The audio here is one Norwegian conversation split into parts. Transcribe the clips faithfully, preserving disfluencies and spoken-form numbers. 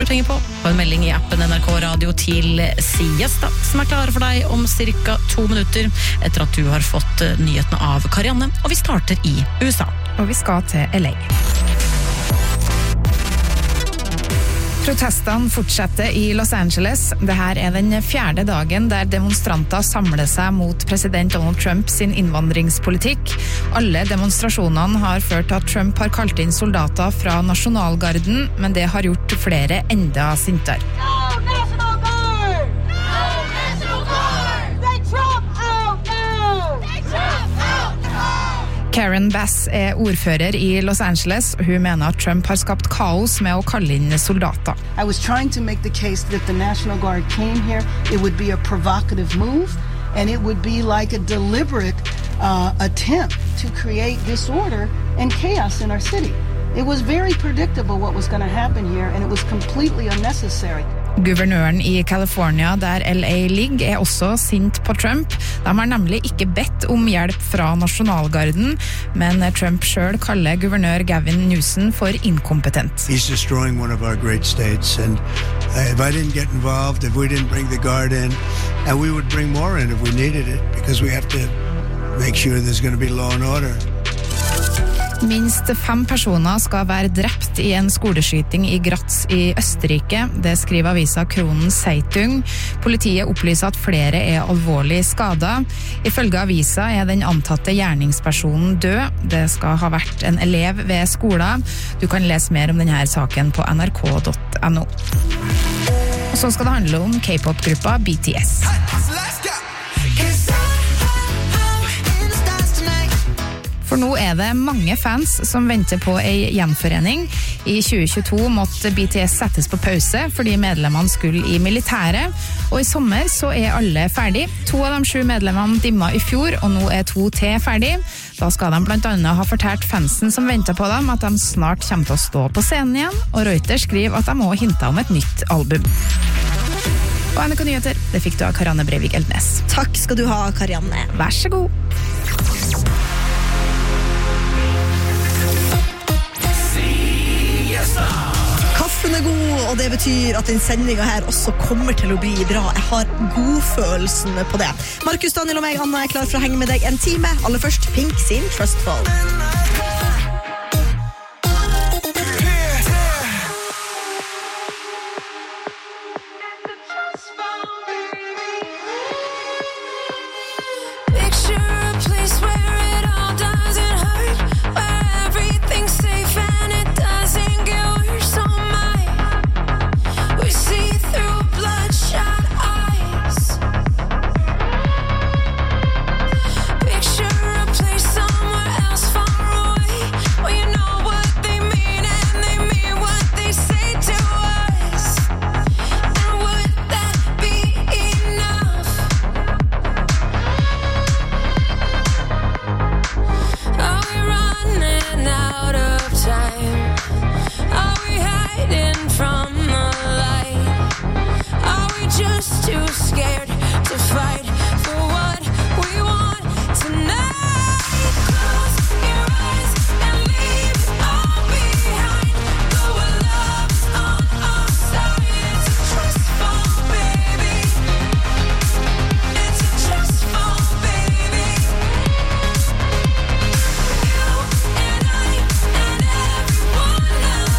trenger på, på en melding i appen N R K Radio til Siesta, som er klare for deg om cirka to minutter etter at du har fått nyhetene av Karianne, og vi starter i U S A. Og vi skal til L A. Protestene fortsetter i Los Angeles. Dette er den fjerde dagen der demonstranter samler seg mot president Donald Trump sin innvandringspolitikk. Alle demonstrasjonene har ført til at Trump har kalt inn soldater fra Nasjonalgarden, men det har gjort flere enda sintere. No National Guard! No National Guard! They Trump out now! They Trump out now! Karen Bass er ordfører i Los Angeles, og hun mener at Trump har skapt kaos med å kalle inn soldater. I was trying to make the case that if the National Guard came here, it would be a provocative move, and it would be like a deliberate uh, attempt to create disorder and chaos in our city. It was very predictable what was going to happen here, and it was completely unnecessary. Guvernøren i California, der L A ligger, er også sint på Trump. De har nemlig ikke bedt om hjelp fra Nasjonalgarden, men Trump selv kaller guvernør Gavin Newsom for inkompetent. He's destroying one of our great states, and uh, if I didn't get involved, if we didn't bring the guard in, and we would bring more in if we needed it, because we have to make sure there's going to be law and order. Minst fem personer skal være drept i en skoleskyting i Graz i Østerrike. Det skriver avisa Kronen Zeitung. Politiet opplyser at flere er alvorlig skadet. Ifølge avisa er den antatte gjerningspersonen død. Det skal ha vært en elev ved skolen. Du kan lese mer om denne saken på n r k punktum n o. Og så skal det handle om K-pop-gruppa B T S. For nå er det mange fans som venter på en gjenforening. I tjue tjueto måtte B T S settes på pause fordi medlemmene skulle i militæret, og i sommer så er alle ferdig. To av de sju medlemmene dimma i fjor, og nå er to til ferdig. Da skal de blant annet ha fortalt fansen som venter på dem at de snart kommer til å stå på scenen igjen, og Reuters skriver at de også hinter om et nytt album. Og N R K Nyheter, det fikk du av Karianne Breivik Eldnes. Takk skal du ha, Karianne. Vær så god. Kaffen er god, og det betyr at den sendingen her også kommer til å bli bra. Jeg har god følelsen på det. Markus, Daniel og meg, Anna, er klar for å henge med deg en time. Aller først Pink sin Trustful.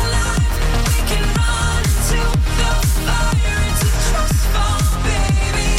Baby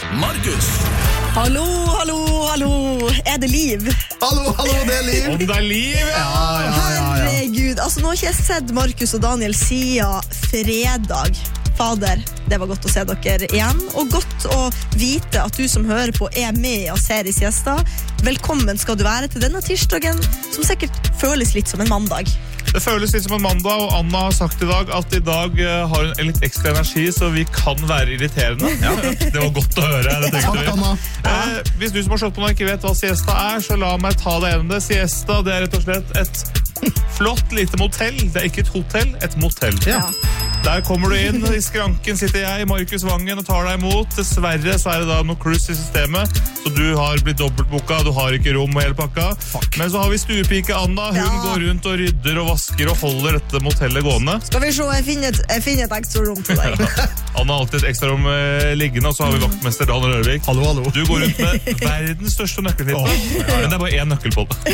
Markus. Hallo, hallo, hallo. Er det liv? Hallo, hallo, det er liv. Om det er liv, ja. Ja, ja, ja, ja. Herregud, altså nå har ikke jeg sett Markus og Daniel siden fredag. Fader, det var godt å se dere igjen, og godt å vite at du som hører på er med og ser i siesta. Velkommen skal du være til denne tirsdagen, som sikkert føles litt som en mandag. Det føles litt som en mandag, og Anna har sagt i dag at i dag uh, har hun litt ekstra energi, så vi kan være irriterende. Ja. Det var godt å høre, det tenkte vi. Anna. Eh, hvis du som har slått på nå ikke vet hva siesta er, så la meg ta deg gjennom det. Siesta, det er rett og slett et flott lite motell. Det er ikke et hotell, et motell. Ja. Der kommer du inn, i skranken sitter jeg, Markus Vangen, og tar deg imot. Dessverre så er det da noe kluss i systemet, så du har blitt dobbeltboka, du har ikke rom og hele pakka. Fuck. Men så har vi stuepike Anna, hun Ja. går rundt og rydder og vasker og holder dette motellet gående. Skal vi se, jeg finner et, jeg finner et ekstra rom til deg. Anna har alltid et ekstra rom eh, liggende, og så har vi vaktmester Daniel Rørvik. Hallo, hallo. Du går rundt med verdens største nøkkelknippe, Åh, men det er bare én nøkkel på det.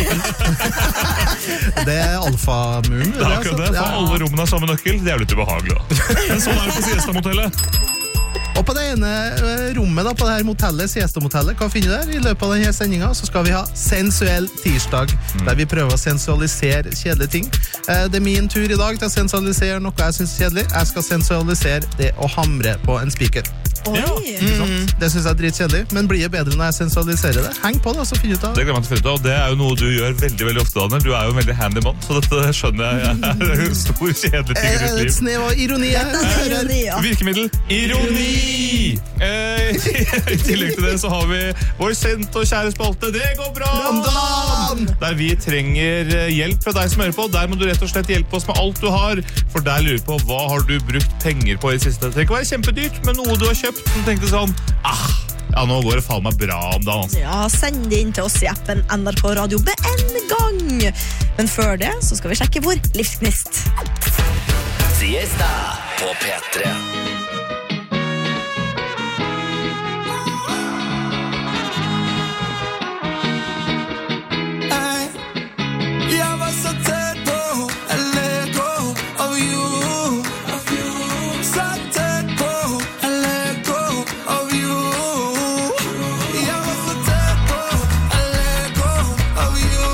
Det er alfamuren. Det er akkurat det, for alle rommene har samme nøkkel, det er jo litt ubehagelig da. Men sånn er det på Siesta-motellet. Og på det ene eh, rommet da, på det her motellet, Siesta-motellet, hva finner du der? I løpet av denne sendingen så skal vi ha sensuell tirsdag, mm. der vi prøver å sensualisere kjedelige ting. Eh, det er min tur i dag til å sensualisere noe jeg synes er kjedelig. Jeg skal sensualisere det å hamre på en speaker. Oi. Ja, ikke sant? Mm, det synes jeg er dritkjedelig, men blir det bedre når jeg sensualiserer det? Heng på det, så finner ut av Det glemmer jeg til å finne ut av, og det er jo noe du gjør veldig, veldig ofte, Daniel. Du er jo en veldig handy mann, så dette skjønner jeg er en stor kjedelig ting i ditt Et liv. snev av ironi her. Ironi, ja. Virkemiddel ironi! Eh, I tillegg til det så har vi vår sent og kjære spalte Det går bra om dagen! Der vi trenger hjelp fra deg som hører på. Der må du rett og slett hjelpe oss med alt du har, for der lurer på hva har du brukt penger på i det siste. Det trenger ikke være kjempedyrt, men noe du har kjøpt som tenkte sånn, ah, ja, nå går det faen meg bra om dagen, altså. Ja, send det inn til oss i appen N R K Radio med en gang. Men før det så skal vi sjekke vår livsgnist. Siesta på P tre. Jeg var så tæt på at let go of you. Så tæt på at let go of you. Jeg var så tæt på at let go of you.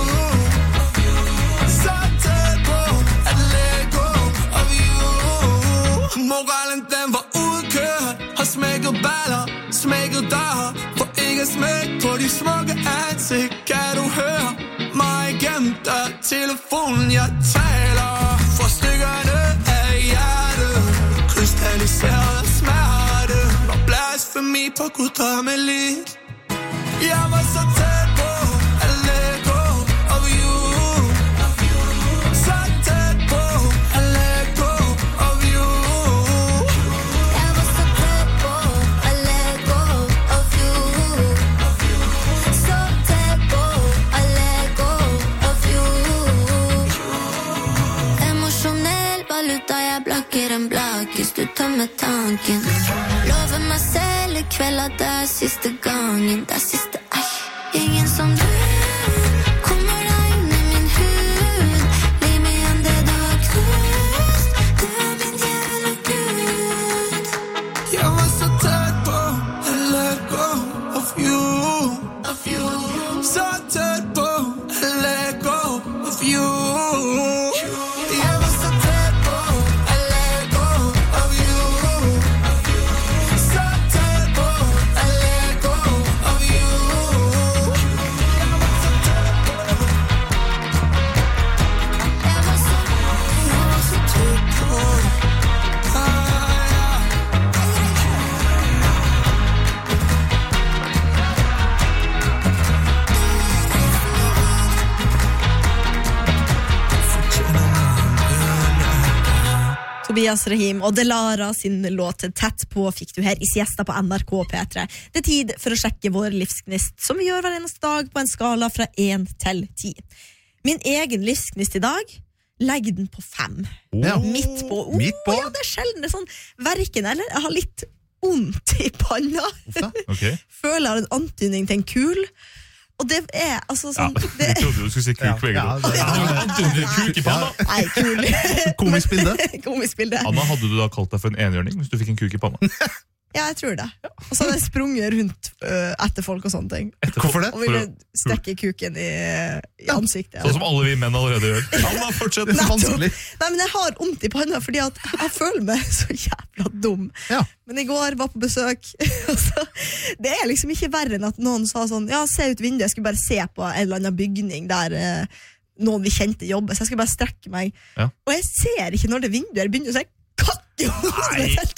Så tæt på at let go of you. Moralen den var udkørt. Har smækket baller, smækket dør. For ikke smæk på de smukke ansigt. Kan du høre mig gennem dig? Telefonen jeg taler. For stykkerne af hjertet. Krystalliseret smerte. Var blasfemi på guddommeligt. Jeg var så tæt på at let go of you. Så tæt på at let go of you. Jeg var så tæt på at let go of you. Så tæt på at let go of you. Emosjonell valuta, jeg blakker en blakk hvis du tar med tanken. Lover meg selv i kveld at det er siste gangen. Det er siste æsj. Ingen som du kommer deg inn i min hud. Gi meg igjen det du har knust. Du er min jævla gud. Jeg var så tæt på at let go of you. Of you. Så tæt på at let go of you. Jeg var så tæt på at let go of you. Så tæt på at let go of you. Jeg var så tæt på. Jeg var så, jeg var så tæt på. Tobias Rahim og Delara sin låt Tett på fikk du her i Siesta på N R K P tre. Det er tid for å sjekke vår livsgnist, som vi gjør hver eneste dag på en skala fra én til ti. Min egen livsgnist i dag, legg den på fem. Ja. Midt på. Oh, Midt på. Ja, det er sjelden det er sånn verken eller. Jeg har litt ondt i panna. Okay. Føler jeg har en antydning til en kul. Og det er altså sånn Ja, det, jeg trodde du skulle si kuk på egen Ja, hånd. ja, ja. Du hadde en kuk i panna. Nei, kul. Komisk bilde. Komisk bilde. Anna, hadde du da kalt deg for en enhjørning hvis du fikk en kuk i panna? Ja, jeg tror det. Og så hadde jeg sprunget rundt uh, etter folk og sånne ting. Hvorfor det? Og ville stekke kuken i, i ansiktet. Sånn som alle vi menn allerede gjør. Ja, da fortsett. Det er så vanskelig. Nei, men jeg har ondt i panna, fordi at jeg føler meg så jævla dum. Ja. Men i går var på besøk, og så, det er liksom ikke verre enn at noen sa sånn, ja, se ut vinduet, jeg skulle bare se på en eller annen bygning der uh, noen vi kjente jobber, så jeg skulle bare strekke meg. Ja. Og jeg ser ikke når det vinduet er begynt å si, katt i hodet!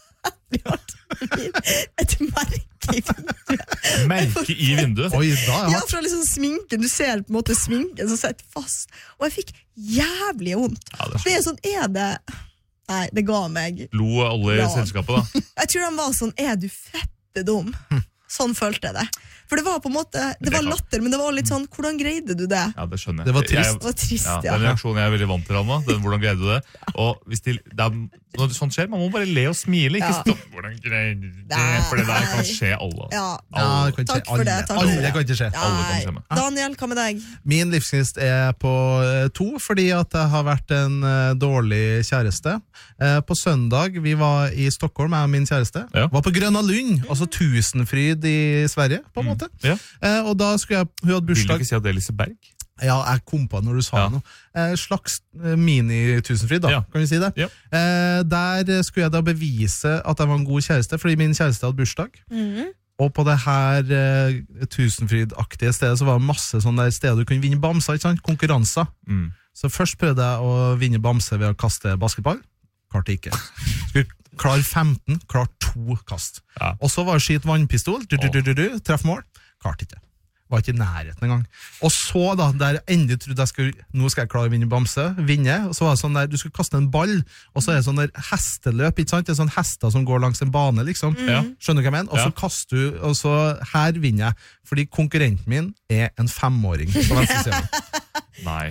Et merke i vinduet. Merke i vinduet? Oi, da er Ja, fra liksom sminken. Du ser på en måte sminken som sitter fast. Og jeg fikk jævlig vondt. Ja, det er For det er sånn, er det... Nei, det ga meg... Lo alle i Ja. selskapet da. Jeg tror de var sånn, er du fette dum? Sånn følte jeg det. For det var på en måte, det var latter, men det var litt sånn, hvordan greide du det? Ja, det skjønner jeg. Det var trist. Jeg, Det var trist, ja, ja. den reaksjonen jeg er veldig vant til, Anna. Den, hvordan greide du det? Og hvis de, det er, når sånt skjer, man må bare le og smile, ikke Ja. stopp. Hvordan greide du det? Nei. For det der kan skje alle. Ja. Ja, det kan ikke Takk skje. for det, Alle, takk for alle det. kan ikke skje. Alle kan Nei. skjemme. Daniel, hva med deg? Min livsgnist er på eh, to, fordi at jeg har vært en eh, dårlig kjæreste. Eh, på søndag, vi var i Stockholm, jeg og min kjæreste, Ja. var på Grønna Lund, altså Tusenfryd i Sverige, på en måte. Ja. Eh, og da skulle jeg, hun hadde Vil du bursdag. ikke si at det er Liseberg? Ja, jeg kom på det når du sa Ja. noe. Eh, slags eh, mini-Tusenfryd, da, Ja. kan vi si det. Ja. Eh, der skulle jeg da bevise at jeg var en god kjæreste, fordi min kjæreste hadde bursdag. Og på det her eh, Tusenfryd-aktige stedet så var det masse sånne der steder du kunne vinne bamser, ikke sant? Konkurranser. Mm. Så først prøvde jeg å vinne bamse ved å kaste basketball. Klarte ikke. Skulle klare femten, klart to kast. Ja. Og så var det skyt vannpistol, du, du, du, du, du, treff mål. Klarte ikke. Var ikke i nærheten engang. Og så da, der jeg endelig trodde jeg skulle, nå skal jeg klare å vinne bamse, vinne, og så var det sånn der, du skulle kaste en ball, og så er det sånn der hesteløp, ikke sant? Det er sånn hester som går langs en bane, liksom. Ja. Skjønner du hva jeg mener? Og så Ja. kaster du, og så her vinner jeg, fordi konkurrenten min er en femåring på venstre siden. Nei.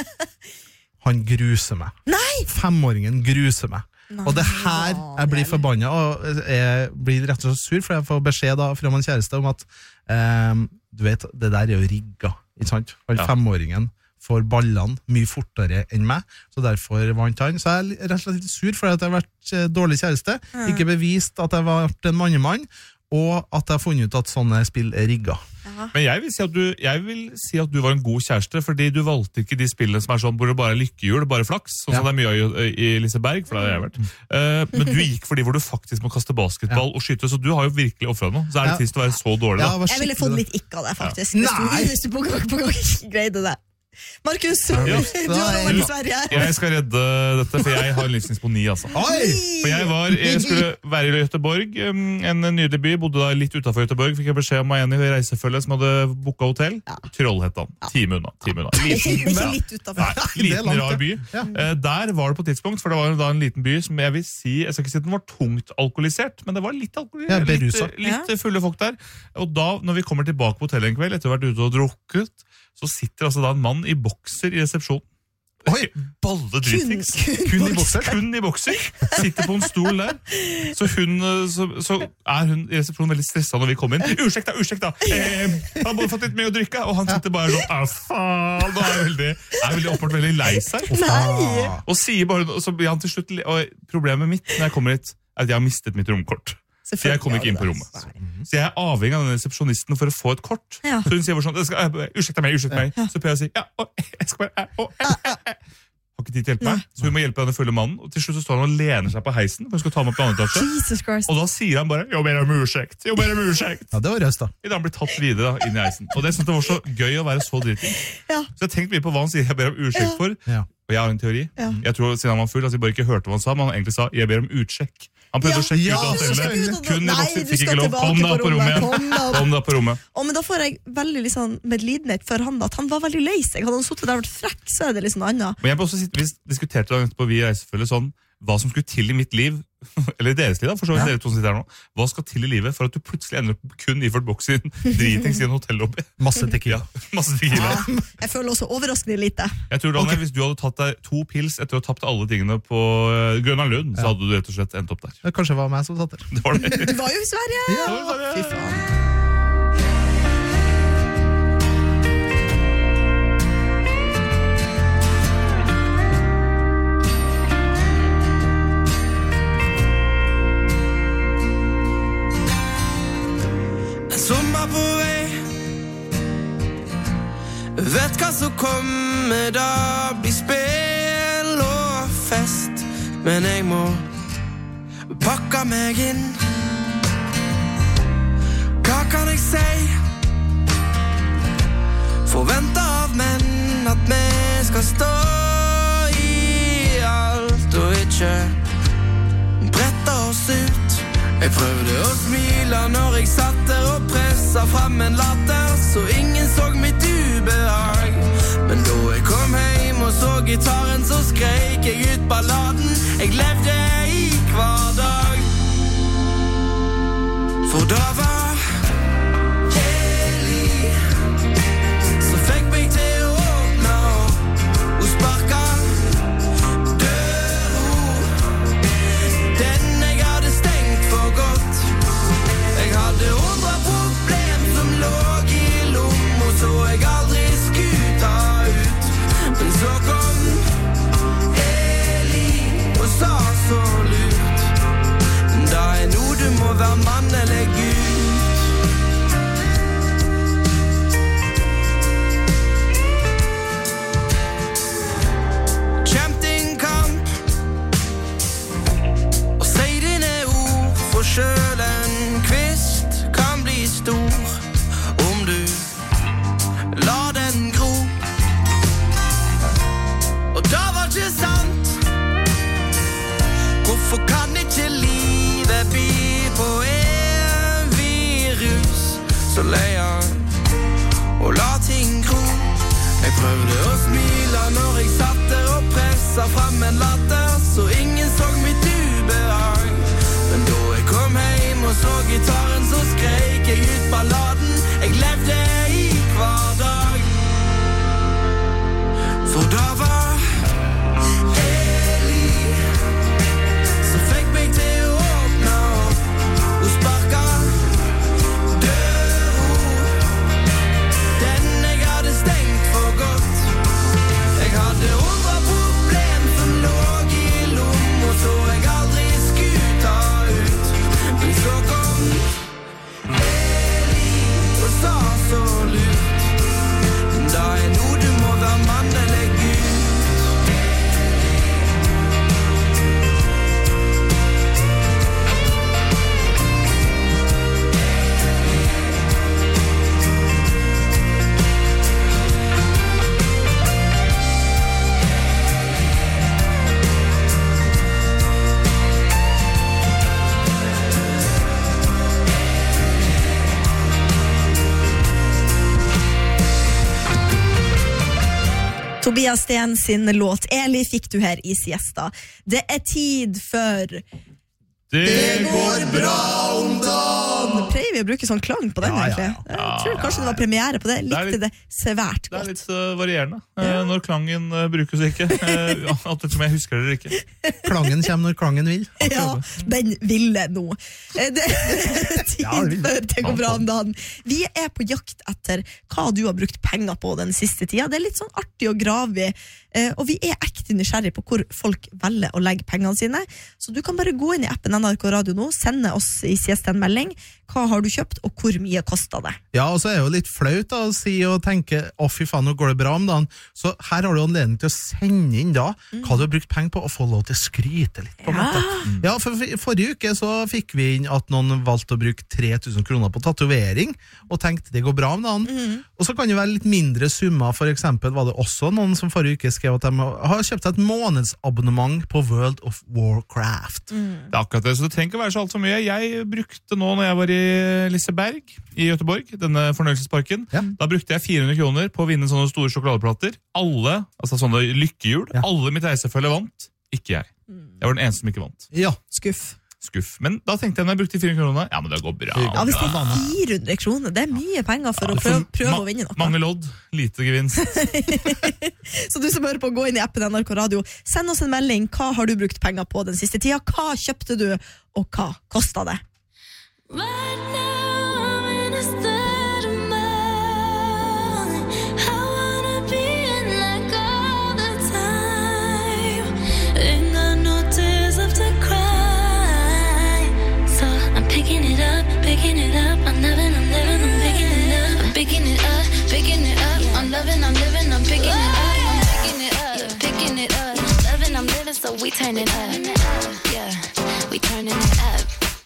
Han gruser meg. Nei! Femåringen gruser meg. Og det her jeg blir forbannet, og jeg blir rett og slett sur, for jeg får beskjed da fra min kjæreste om at ehm, du vet, det der er jo rigga, ikke sant? Han Ja. femåringen får ballene mye fortere enn meg, så derfor vant han. Så jeg er rett og slett litt sur for at jeg har vært eh, dårlig kjæreste, ikke bevist at jeg har vært en mannemann, og at jeg har funnet ut at sånne spill er rigga. Men jeg vil, si at du, jeg vil si at du var en god kjæreste, fordi du valgte ikke de spillene som er sånn hvor det bare er lykkehjul, bare flaks, sånn som det er mye av i, i Liseberg, for det har jeg vært. Eh, men du gikk for de hvor du faktisk må kaste basketball og skyte, så du har jo virkelig offret noe. Så er det Ja. trist å være så dårlig da. Ja, var Jeg ville skikkelig- fått litt ikk av det, faktisk. Hvis du, Nei! hvis du på gang på gang ikke greide det. Markus, Ja. du har vært i Sverige. Jeg skal redde dette, for jeg har en livsgnist på ni, altså. Oi! For jeg, var, jeg skulle være i Göteborg, um, en nydelig by, bodde da litt utenfor Göteborg, fikk jeg beskjed om en i reisefølge som hadde booket hotell. Trollhättan, time unna, time unna. Ikke, Liten, ikke litt utenfor. Nei, Det er liten langt, rar by. ja. Eh, Der var det på tidspunkt, for det var jo da en liten by som jeg vil si, jeg skal ikke si at den var tungt alkoholisert, men det var litt, alkohol, Ja, litt, berusa. litt fulle folk der. Og da, når vi kommer tilbake på hotellet en kveld, etter å ha vært ute og drukket, så sitter altså da en mann i bokser i resepsjonen. Oi! Balle dritings. Kun i bokser? Kun i bokser. Sitter på en stol der. Så, hun, så, så er hun i resepsjonen veldig stresset når vi kommer inn. Ursäkta, da, ursäkta. Eh, jeg har bare fått litt mye å drikke. Og han sitter bare sånn, ah, faen. Og er veldig, er veldig åpenbart veldig lei seg. Nei! Og sier bare, og så blir han til slutt, og problemet mitt når jeg kommer hit, er at jeg har mistet mitt romkort. Så jeg kom ikke inn på rommet. Så jeg er avhengig av den resepsjonisten for å få et kort. Ja. Så hun sier bare sånn, jeg skal, ursäkta meg, ursäkta meg. Så prøver jeg å si, ja, å, jeg skal bare, å, eh, eh, eh. Har ikke tid til å hjelpe meg. Så hun må hjelpe denne fulle mannen. Og til slutt så står han og lener seg på heisen, for hun skal ta meg på andre etasje. Jesus Christ. Og da sier han bare, jo mer om ursäkt, jo mer om ursäkt. Ja, det var røst da. I dag blir tatt videre da, inn i heisen. Og det synes jeg var så gøy å være så driting. Ja. Så jeg tenkte mye på hva han sier, jeg ber om ursäkt for. Ja. Og jeg har en teori. Ja. Jeg tror siden han var full, at vi bare ikke hørte hva han sa, men han egentlig sa, jeg ber om utsjekk. Han prøvde Ja. å sjekke Ja, ut av du skal hotellet. ut av- Kun i Nei, boksen, du fikk skal ikke lov. tilbake Kom da på på rommet igjen. rommet, kom da. Kom da på rommet. Å, men da får jeg veldig liksom, medlidenhet for han. At han var veldig lei seg. Hadde han suttet der og vært frekk, så er det liksom noe annet. Men jeg også sitte, vi diskuterte da etterpå vi i reisefølge sånn, hva som skulle til i mitt liv, eller i deres liv da, for så vidt dere to sitter her nå, hva skal til i livet for at du plutselig ender opp kun iført boksen dritings i en hotellobby? Masse tequila. Ja, masse tequila. Jeg føler også overraskende lite. Jeg tror Daniel, hvis du hadde tatt deg to pils etter å ha tapt alle tingene på uh, Grønna Lund, så hadde du rett og slett endt opp der. Det kanskje var meg som satt der. Det var det. Du var jo i Sverige! Ja. Fy faen. sommer på vei. Vet hva som kommer, da blir spill og fest. Men jeg må pakke meg inn. Hva kan jeg si? Forvente av menn at vi skal stå i alt og ikke brette oss ut. Jeg prøvde å smile når jeg satt der og presset frem en latter, så ingen så mitt ubehag. Men da jeg kom hjem og så gitaren, så skrek jeg ut balladen jeg levde i hver dag. For da var Eli som fikk meg til å åpne opp og sparke døra, den jeg hadde stengt for godt. Jeg hadde hundre problem som lå i lomma, så jeg aldri skulle ta ut. Men så kom Eli og sa så lurt, da er noe du må være mann eller Gud. Kjemp din kamp og si dine ord, for selv en kvist kan bli stor om du la den gro. Og da var ikke sant. Hvorfor kan ikke livet by på en virus så leier og la ting gro? Jeg prøvde å smile når jeg satt der og presset frem en latter, så ingen så mitt ubehag. Men da jeg kom hjem og så gitaren, så skrek jeg ut balladen jeg levde i hver dag. For da var Tobias Sten sin låt Eli fikk du her i Siesta. Det er tid for Det går bra om dagen. Nå pleier vi å bruke sånn klang på den, Ja, ja, egentlig. ja. Jeg tror kanskje det var premiere på det. Det er Likte det svært Det er godt. litt uh, varierende uh, når klangen uh, brukes ikke. Uh, alt etter om jeg husker det eller ikke. Klangen kommer når klangen vil. Ja, den ville nå. Eh, Det er tid Ja, det vil. for Det går bra om dagen. Vi er på jakt etter hva du har brukt penger på den siste tida. Det er litt sånn artig å grave i, eh, og vi er ekte nysgjerrig på hvor folk velger å legge pengene sine. Så du kan bare gå inn i appen N R K Radio nå, sende oss i Siesta en melding. Hva har du kjøpt, og hvor mye kostet det? Ja, og så er det jo litt flaut da, å si og tenke, å fy faen, nå går det bra om dagen. Så her har du anledning til å sende inn da, hva du har brukt penger på, og få lov til å skryte litt på en måte. Ja, for for- forrige uke så fikk vi inn at noen valgte å bruke tre tusen kroner på tatovering, og tenkte det går bra om dagen. Og så kan det være litt mindre summer. For eksempel var det også noen som forrige uke skrev at de har kjøpt seg et månedsabonnement på World of Warcraft. Det er akkurat det, så det trenger ikke å være så alt for mye. Jeg brukte nå når jeg var i Liseberg i Göteborg, denne fornøyelsesparken, Ja. da brukte jeg fire hundre kroner på å vinne sånne store sjokoladeplater. Alle, altså sånne lykkehjul, Ja. alle mitt reisefølge vant, ikke jeg. Jeg var den eneste som ikke vant. Ja, Skuff. Skuff. Men da tenkte jeg når jeg brukte fire hundre kroner, ja, men det går bra. Ja, hvis det bra. er fire hundre kroner, det er mye penger for å prøve, prøve å vinne noe. Mange lodd, lite gevinst. Så du som hører på, gå inn i appen N R K Radio. Send oss en melding. Hva har du brukt penger på den siste tida? Hva kjøpte du, og hva kostet det? Right now I'm in a state of mind. I wanna be in like all the time. Ain't got no tears left to cry. So I'm picking it up, picking it up. I'm living, I'm living turn it up. Yeah, we turning it up.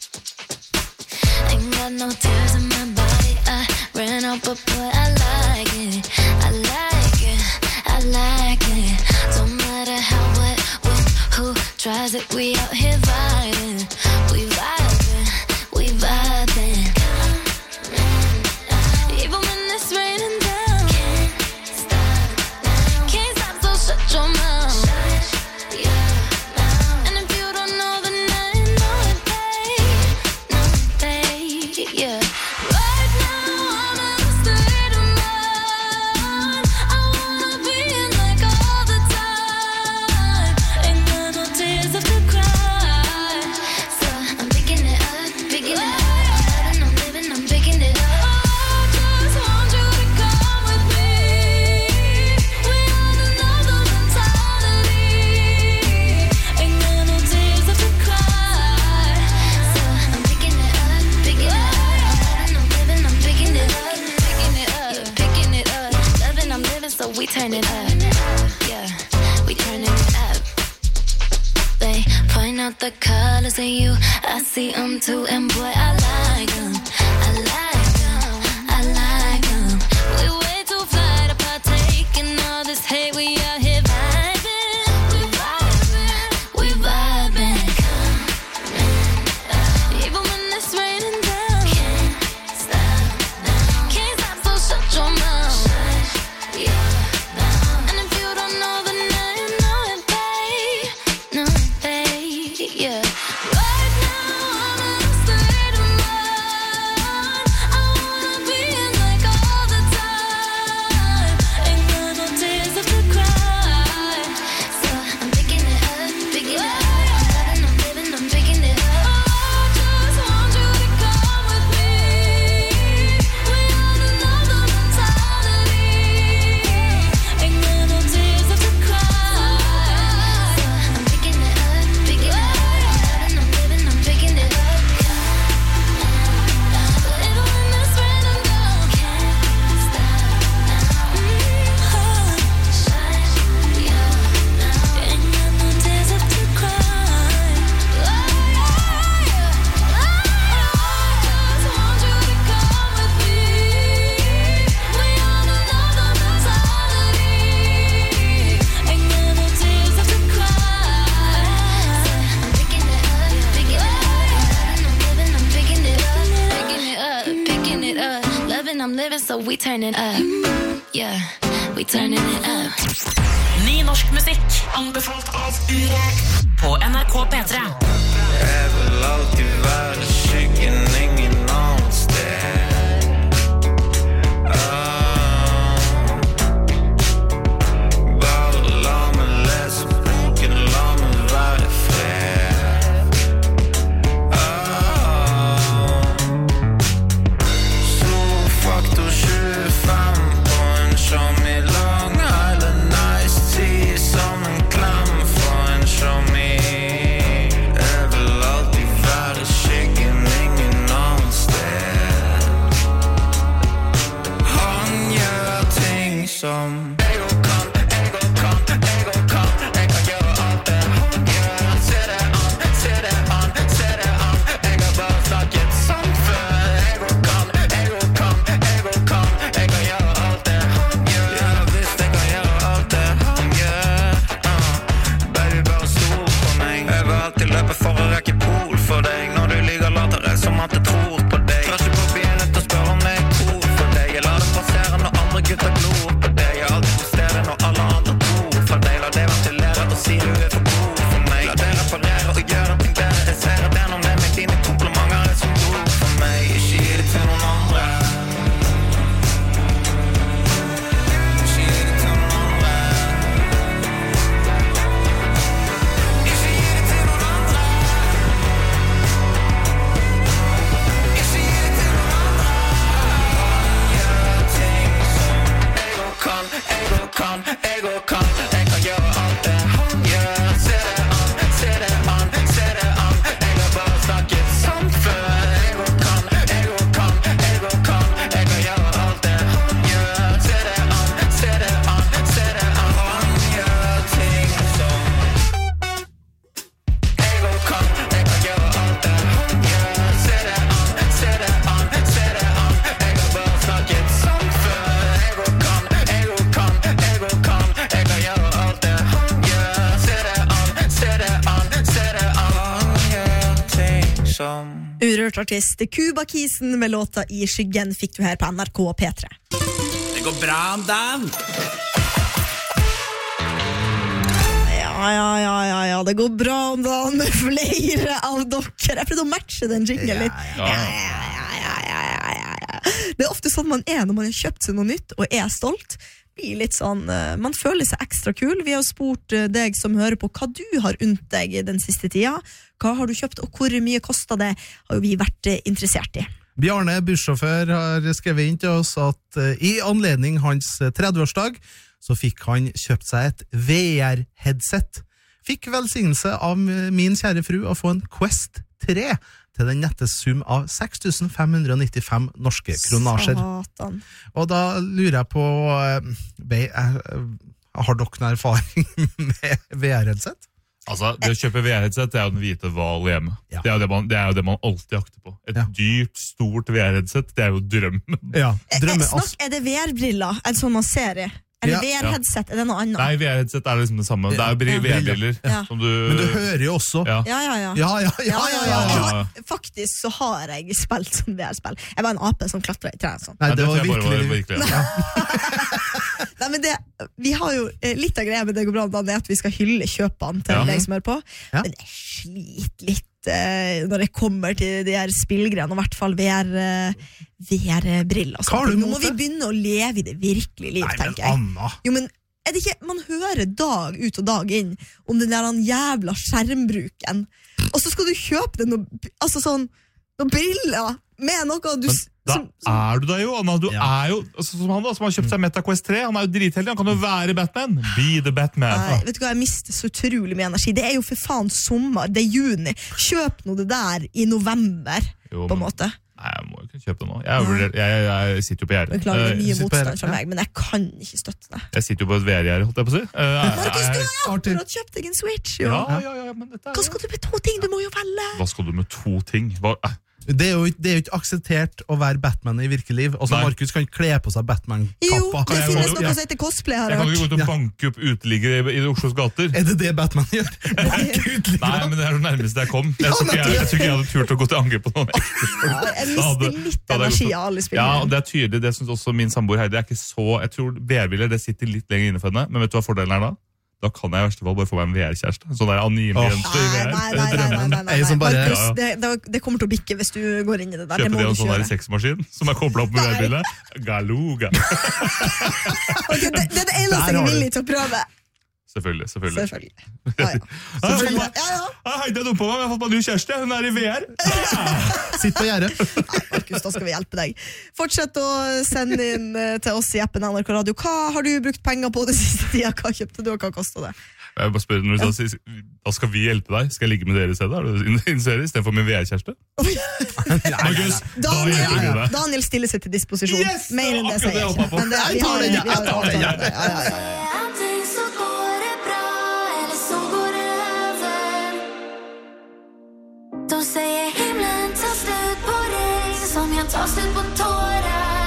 Ain't got no tears in my body. I ran out, but boy, I like it. I like it. I like it. Don't matter how, what, when, who tries it. We out here vibing. We vibing. We vibing. Even when it's raining down, can't stop now. Can't stop, so shut your mouth. Shut your mouth. And if you don't know, then I know it, babe. Know it, babe. Yeah. Right now I'm in a state of mind. I wanna be in like all the time. Ain't got no tears left to cry. So I'm picking it up, picking it up. I'm loving, I'm living, I'm picking it up. I just want you to come with me. We on another mentality. Ain't got no tears left to cry. So I'm picking it up, picking it up. I'm loving, I'm living, I'm picking it up, picking it up, yeah, picking it up. Loving, I'm living, so we turn it up. Yeah, we turning it up. They point out the colors in you. I see them too, and boy, I like them. I like them. I like them. We way too fly to partake in all this hate. We out here vibing. We vibing. We vibing. Even when it's raining down, can't stop now. Can't stop, so shut your mouth. Shut your mouth. And if you don't know, then I know it, babe. Know it, babe. Yeah. Right now I'm in a state of mind. I wanna be in like all the time. Ain't got no tears left to cry. So I'm picking it up, picking it up. I'm loving, I'm living, I'm picking it up. I just want you to come with me. We on another mentality. Ain't got no tears left to cry. So I'm picking it up, picking it up. I'm loving, I'm living, I'm picking it up. Even when it's raining down, can't stop now. Shut your mouth. Ain't got no tears left to cry. I just want you to come with me. We on another mentality. Ain't got no tears left to cry. I'm picking it up, picking it up. I'm living, I'm picking it up, picking it up, picking it up. Loving, I'm living, so we turn it up. Yeah, we turning it up. Ny norsk musikk, anbefalt av Urek på N R K P tre. Jeg vil alltid være skyggen, ingen annen sted. Ah. Bare la meg lese boken, la meg være fred. Ah. Stor faktor tjuefem på en som i Long Island Nice Tea, som en klem for en som i. Jeg vil alltid være skyggen, artist Cuba Kisen med låta I skyggen fikk du her på N R K P tre. Det går bra om dagen. Ja, ja, ja, ja, ja, det går bra om dagen med flere av dere. Jeg prøvde å matche den jinglen litt. Ja, ja, ja, ja, ja, ja, ja. Det er ofte sånn man er når man har kjøpt seg noe nytt og er stolt. Blir litt sånn, man føler seg ekstra kul. Vi har spurt deg som hører på hva du har unnt deg den siste tida. Hva har du kjøpt, og hvor mye kostet det, har vi vært interessert i. Bjarne, bussjåfør, har skrevet inn til oss at uh, i anledning hans trettiårsdag så fikk han kjøpt seg et V R-headset. Fikk velsignelse av min kjære fru å få en Quest tre til den nette sum av seks tusen fem hundre nittifem norske kronasjer. Satan. Og da lurer jeg på, uh, har dere noen erfaring med V R-headset? Altså, det å kjøpe V R-headset, det er jo den hvite val hjemme. Ja. Det, er jo det, man, det er jo det man alltid jakter på. Et ja. dypt, stort V R-headset, det er jo drømmen. Ja, drømmen. Snakk, er det V R-briller? Er det sånn man ser det? Eller ja. V R-headset, er det noe annet? Nei, V R-headset er liksom det samme. Det er jo V R-briller. Ja. Som du... Men du hører jo også. Ja, ja, ja. Ja, ja, ja, ja, ja, ja, ja. Har, faktisk så har jeg spilt som V R-spill. Jeg var en ape som klatret i treet. Sånn. Nei, det, det var virkelig... virkelig... Var virkelig ja. Nei, men det, vi har jo litt av greia med det går bra, det er at vi skal hylle kjøpene til ja. deg som hører på. Ja. Men jeg sliter litt når det kommer til de her spillgreiene, og i hvert fall V R-briller. Nå må vi begynne å leve i det virkelige liv, Nei, tenker jeg. Anna. Jo, men er det ikke, man hører dag ut og dag inn om den der jævla skjermbruken, og så skal du kjøpe deg noe, altså sånn, noen briller med noe du... Da som, som, er du da jo, Anna, du ja. er jo altså, som han da, som har kjøpt seg MetaQuest tre, han er jo dritheldig, han kan jo være Batman. Be the Batman. Nei, vet du hva, jeg mister så utrolig mye energi. Det er jo for faen sommer, det er juni. Kjøp noe det der i november, jo, på en måte. Nei, jeg må jo ikke kjøpe det nå. Jeg, jeg, jeg, jeg sitter jo på gjerdet. Beklager, det er mye motstand fra meg, men jeg kan ikke støtte det. Jeg sitter jo på et V R-gjerdet, holdt jeg på å si. Markus, du har akkurat kjøpt deg en Switch, jo. Ja, ja, ja, men dette er... Hva skal du med to ting? Du må jo velge. Hva skal du med to ting? Hva... Det er, jo, det er jo ikke akseptert å være Batman i virkelig liv. Også Markus kan kle på seg Batman-kappa. Jo, det finnes noe som heter cosplay her. Jeg kan ikke gå ut og banke opp uteliggere i, i Oslos gater. Er det det Batman gjør? Nei, men det er det nærmeste jeg kom. Jeg tror ikke jeg, jeg, tror ikke jeg hadde turt å gå til angrep på noen ekte. Ja, jeg mister litt energi av alle spillere. Ja, og det er tydelig. Det synes også min samboer Heidi er ikke så... Jeg tror V R-biler, det sitter litt lenger inne for henne. Men vet du hva fordelen er da? Da kan jeg i verste fall bare få meg en V R-kjæreste. Sånn der anime-jente i V R. Nei, nei, nei, nei, nei, nei, nei. Bare, Markus, det, det, det kommer til å bikke hvis du går inn i det der. Kjøper det må det en du sånn kjøre. der sexmaskin som er koblet opp med V R-bilet? Galuga. Okay, det, det er det eneste jeg er villig til å prøve. Selvfølgelig, selvfølgelig. Selvfølgelig. Ja, ja. Selvfølgelig. Ja, ja. Hei, det er dumt på meg, jeg har fått meg en ny kjæreste, hun er i V R. Sitt på gjerdet. Nei, Markus, da skal vi hjelpe deg. Fortsett å sende inn til oss i appen N R K Radio. Hva har du brukt penger på det siste tida? Hva kjøpte du, og hva kostet det? Jeg bare spør, når du ja. sa, da skal vi hjelpe deg. Skal jeg ligge med dere i stedet? Er du initierer i stedet for min V R-kjæreste? Markus, Daniel, Daniel stiller seg til disposisjon. Yes! Mer enn det sier jeg ikke. Men det, vi har det. Vi har det. Ja, ja, ja. De säger himlen tar slut på dig som jag tar slut på tårar.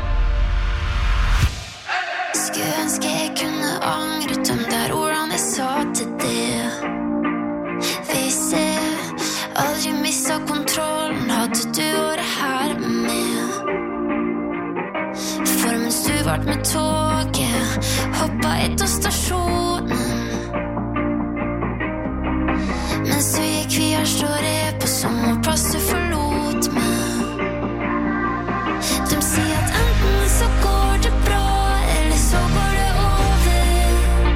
Skulle önska jag kunde ångra de där orden jag sa till det. Vi ser aldrig missa kontrollen, hade du och det här med. För mens du vart med tåget, hoppa ett av stationen. Men så gick vi här, står det på sommarpass, du förlåt mig. De säger att enten så går det bra, eller så går det över.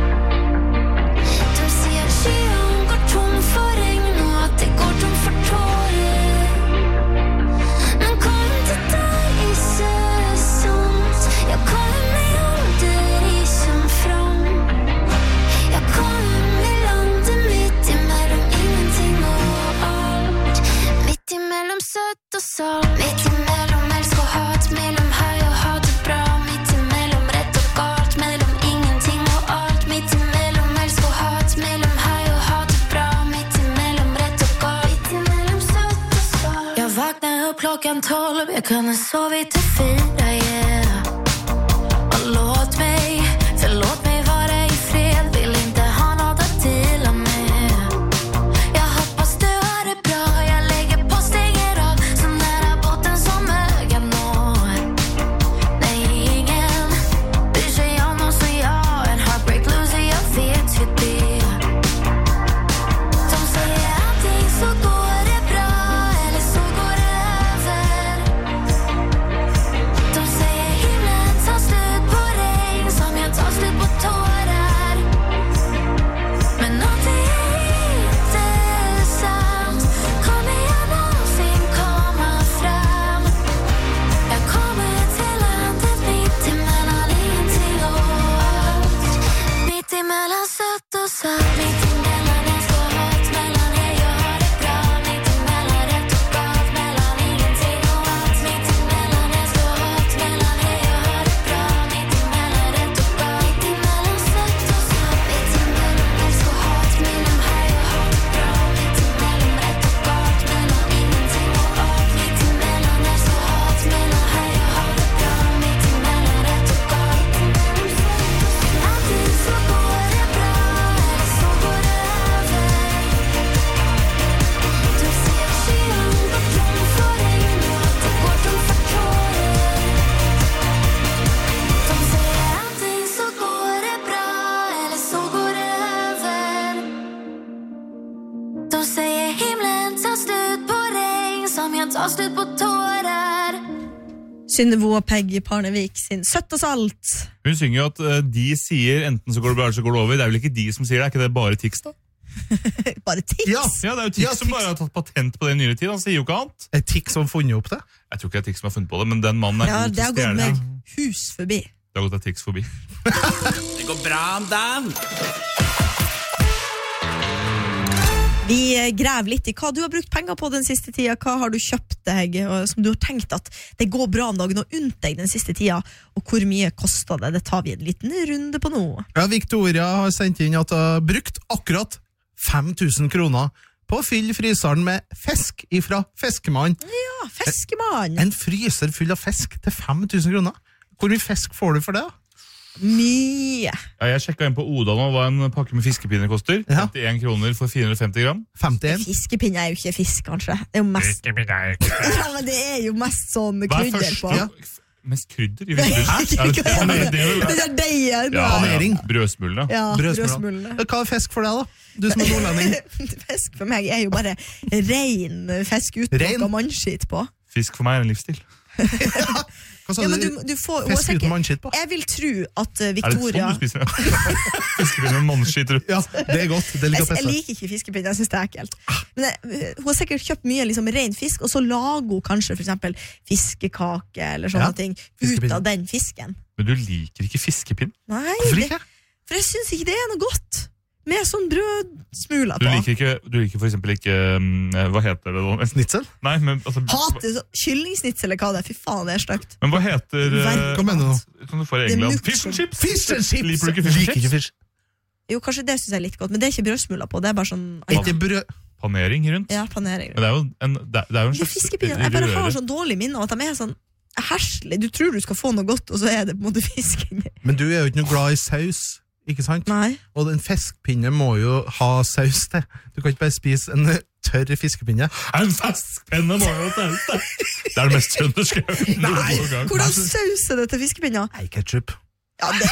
De säger att kylan går tom för regn och att det går tom för tårer. Men kom inte där i säsongs, jag kollar mig under isen fram. Jag kollar mig landet mitt emellan ingenting och allt. Mitt emellan sött och salt, mitt emellan älsk och hat, mellan här jag har det bra, mitt emellan rätt och galt, mellan ingenting och allt. Mitt emellan älsk och hat, mellan här jag har det bra, mitt emellan rätt och galt, mitt emellan sött och salt. Jag vaknade upp klockan tolv, jag kunde sovit till fyra, yeah. Och låt mig, förlåt mig vara i fred, vill inte ha något att dela med. Jag hoppas du har det bra, jag lägger på, stänger av, så Synnevo og Peggy Parnevik sin Søtt og salt. Hun synger jo at uh, de sier enten så går det bra, eller så går det over. Det er vel ikke de som sier det, er ikke det bare Tix da? Bare Tix? Ja, ja, det er jo Tix ja, som bare har tatt patent på det i nyere tid. Han sier jo ikke annet. Er Tix som har funnet opp det? Jeg tror ikke det er Tix som har funnet på det, men den mannen er ja, god til å stjerne. Ja, det har gått meg hus forbi. Det har gått av Tix forbi. Det går bra om dagen. Vi graver litt i hva du har brukt penger på den siste tida. Hva har du kjøpt deg, og som du har tenkt at det går bra om dagen og unnt deg den siste tida, og hvor mye kostet det? Det tar vi en liten runde på nå. Ja, Victoria har sendt inn at hun har brukt akkurat fem tusen kroner på å fylle fryseren med fisk ifra Fiskemann. Ja, Fiskemann. En fryser full av fisk til fem tusen kroner. Hvor mye fisk får du for det da? Mye. Ja, jeg sjekket inn på Oda nå hva en pakke med fiskepinner koster. Ja. femtien kroner for fire hundre og femti gram. femtien? Fiskepinner er jo ikke fisk, kanskje. Det er jo mest... Fiskepinner. Ja, men det er jo mest sånn krydder på. Ja. Mest krydder i fiskepinner? Det er deigen. Ja, ja. Brødsmullene. Ja, brødsmullene. Hva er fisk for deg da? Du som er nordlending. Fisk for meg er jo bare ren fisk uten noe mannskitt på. Fisk for meg er en livsstil. Hva sa ja, du? du, du får, fisk uten mannskitt på? Jeg vil tro at uh, Victoria... Er det sånn du spiser? Fiskepinner med mannskitt rundt. Ja, det er godt. Det er jeg, jeg liker ikke fiskepinner, jeg synes det er ekkelt. Men jeg, hun har sikkert kjøpt mye liksom, ren fisk, og så lager hun kanskje for eksempel fiskekake eller sånne ja, ting ut av den fisken. Men du liker ikke fiskepinn? Nei, hvorfor ikke? Det, for jeg synes ikke det er noe godt. Med sånn brødsmuler på. Du liker, ikke, du liker for eksempel ikke um, hva heter det da? Snitsel? Nei, men altså, hater så, kyllingsnitsel eller hva det er. Fy faen, det er støkt. Men hva heter Hva mener du? Kan du få i England? Fish and chips? Fish and chips! Liker du ikke fish and chips? Jo, kanskje det synes jeg er litt godt, men det er ikke brødsmuler på. Det er bare sånn... Ikke brød... Panering rundt? Ja, panering rundt. Men det er jo en, det er jo en slags fiskepinner. Jeg bare har sånn dårlig minne av at de er sånn herselig. Du tror du skal få noe godt, og så er det på en måte fisken. Men du er jo ikke noe glad i saus. Ikke sant? Nei. Og en fiskepinne må jo ha saus til. Du kan ikke bare spise en tørr fiskepinne. En fiskepinne må jo ha saus til. Det er det mest trønderske. Nei, hvordan saus er det til fiskepinner? Nei, ketchup. Ja, det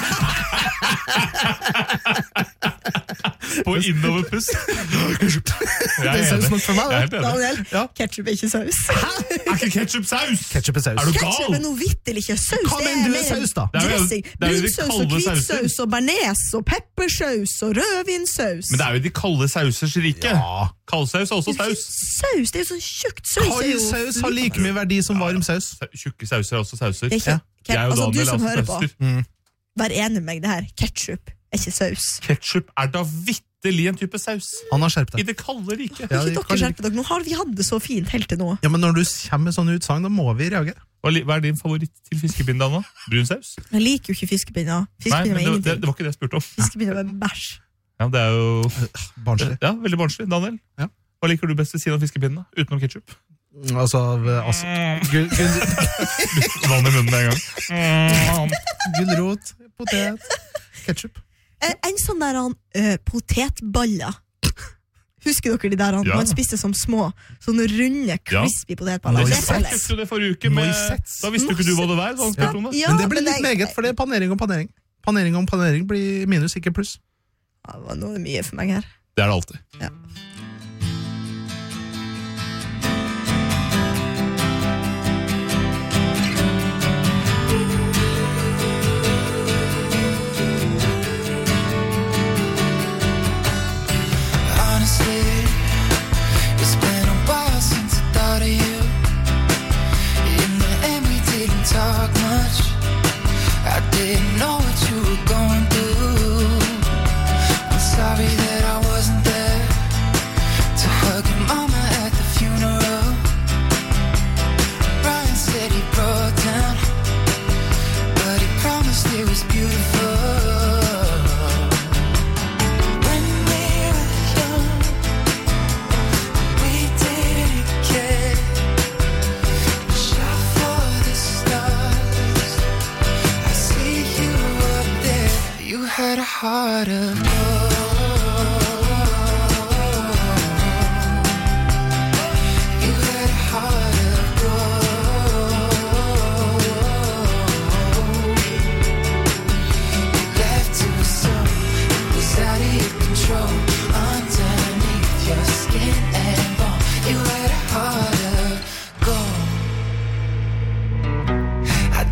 på innoverpuss. Det er saus nok for meg, da. Daniel, ja. Ketchup er ikke saus. Hæ? Er ikke ketchup saus? Ketchup er saus. Er du gal? Ketchup er noe vitterlig ikke saus. Hva mener du er saus, da? Dressing, brunsaus og hvitsaus og bearnés og peppersaus og rødvinsaus. Men det er jo de kalde sausers rike. Ja. Kaldsaus er også saus. Saus, det er jo sånn tjukt saus. Kald saus har like mye verdi som varm saus. Tjukke sauser er også sauser. Det er ikke, jeg og altså, Daniel du som er hører sauser. på, mm. Vær enig med meg det her. Ketchup er ikke saus. Ketchup er da vitterlig en type saus. Han har skjerpet deg. I det kalde rike. Ja, ikke dere skjerpet dere. Nå har vi hatt det så fint helt til nå. Ja, men når du kommer med sånne utsagn, da må vi reagere. Hva er din favoritt til fiskepinne, Dana? Brun saus? Jeg liker jo ikke fiskepinner. Fiskepinner Nei, med det, ingenting. det, det var ikke det jeg spurte om. Fiskepinner med bæsj. Ja, det er jo... Barnslig. Ja, veldig barnslig. Daniel, ja. Hva liker du best ved siden av fiskepinnene, utenom ketchup? Altså, altså gul, gul, vann i munnen med en gang. Gulrot, potet, ketchup. En, en sånn der uh, potetballer. Husker dere de der ja. Man spiste som små, sånne runde, crispy ja. potetballer? Jeg fikk jo det forrige uke, med, da visste jo ikke du hva det var. Sånn ja. Ja, men det blir litt meget, for det er panering og panering. Panering og panering blir minus, ikke pluss. Ja, det var noe mye for meg her. Det er det alltid. Ja.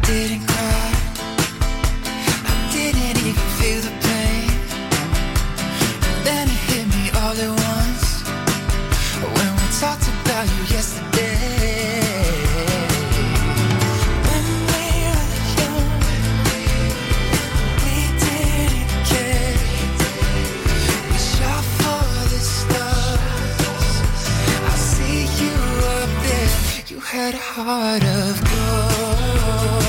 didn't cry. I didn't even feel the pain. Then it hit me all at once when we talked about you yesterday. When we were young, we didn't care. We shot for the stars. I see you up there. You had a heart of gold.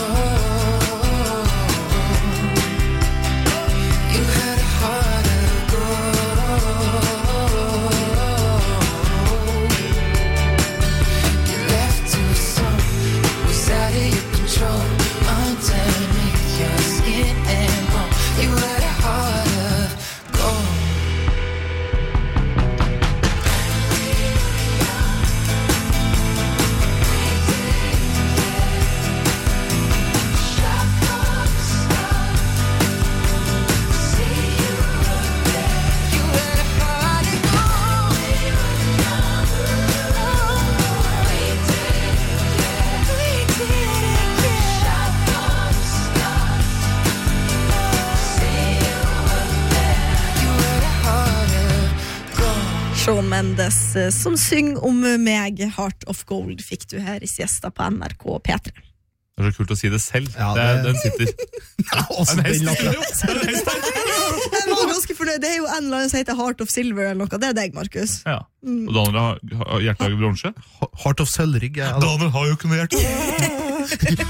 You had a heart of gold. You left to something that was out of your control. Underneath your skin and bone, you had a heart of gold. Shawn Mendes eh, som synger om meg. Heart of Gold fikk du her i siesta på N R K P tre. Det er så kult å si det selv. Ja, det, det- den sitter. Ja, også En den hest. låta. Jo, en hest der. Jeg var ganske fornøyd. Det er jo en eller annen som heter Heart of Silver eller noe. Det er deg, Markus. Ja. Og Daniel har, har hjertet i bronse. Heart of sølvrygg. Ja, Daniel har jo ikke noe hjerte.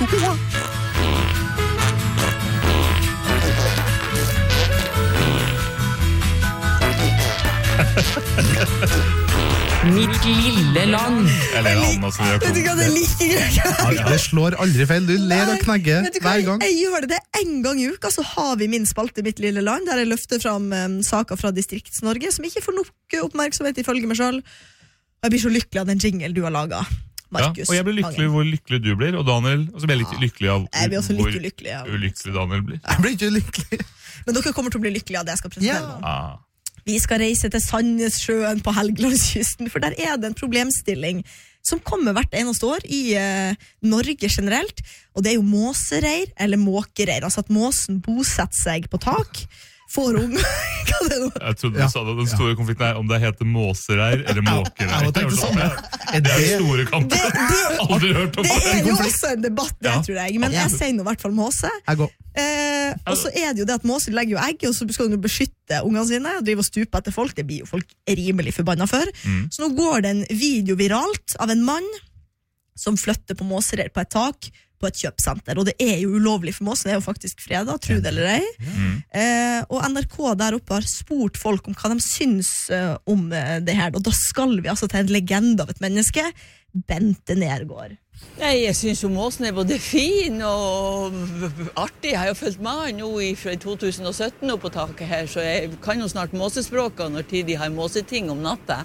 Mitt lille land. Eller Anna som gjør Vet du hva, det er like greit. Ja, det slår aldri feil. Du ler og knegger Vet du hva, hver gang. jeg gjør det, det er en gang i uka så har vi min spalte Mitt lille land, der jeg løfter fram um, saker fra Distrikts-Norge som ikke får nok oppmerksomhet ifølge meg selv. Jeg blir så lykkelig av den jingle du har laget, Ja, Markus. og jeg blir lykkelig Vangen. hvor lykkelig du blir, og Daniel, og så blir jeg litt lykkelig av Jeg blir også hvor like lykkelig av- ulykkelig Daniel blir. Jeg blir ikke lykkelig. Men dere kommer til å bli lykkelige av det jeg skal presentere Ja. nå. Ah. Vi skal reise til Sandnessjøen på Helgelandskysten, for der er det en problemstilling som kommer hvert eneste år i eh, Norge generelt, og det er jo måsereir eller måkereir, altså at måsen bosetter seg på tak, får unger. Hva er det nå? Jeg trodde du Ja. sa det, den store konflikten er om det heter måsereir eller måkereir. Jeg må tenke sånn. Det er den store kampen. Det, det, Aldri hørt om det det. er jo også en debatt, det Ja. tror jeg, men jeg sier nå i hvert fall måse. Jeg går. Eh, og så er det jo det at måser legger jo egg, og så skal de jo beskytte ungene sine og drive og stupe etter folk. Det blir jo folk rimelig forbanna for. Mm. Så nå går det en video viralt av en mann som flytter på måsereir på et tak på et kjøpsenter, og det er jo ulovlig for måsen, det er jo faktisk fredag, tro det eller ei. Mm. Eh, og N R K der oppe har spurt folk om hva de syns eh, om eh, det her, og da skal vi altså til en legende av et menneske, Bente Nergård. Nei, jeg synes jo måsen er både fin og artig. Jeg har jo følt med han nå i fra to tusen og sytten nå på taket her, så jeg kan jo snart måsespråket når tid de har måseting om natta.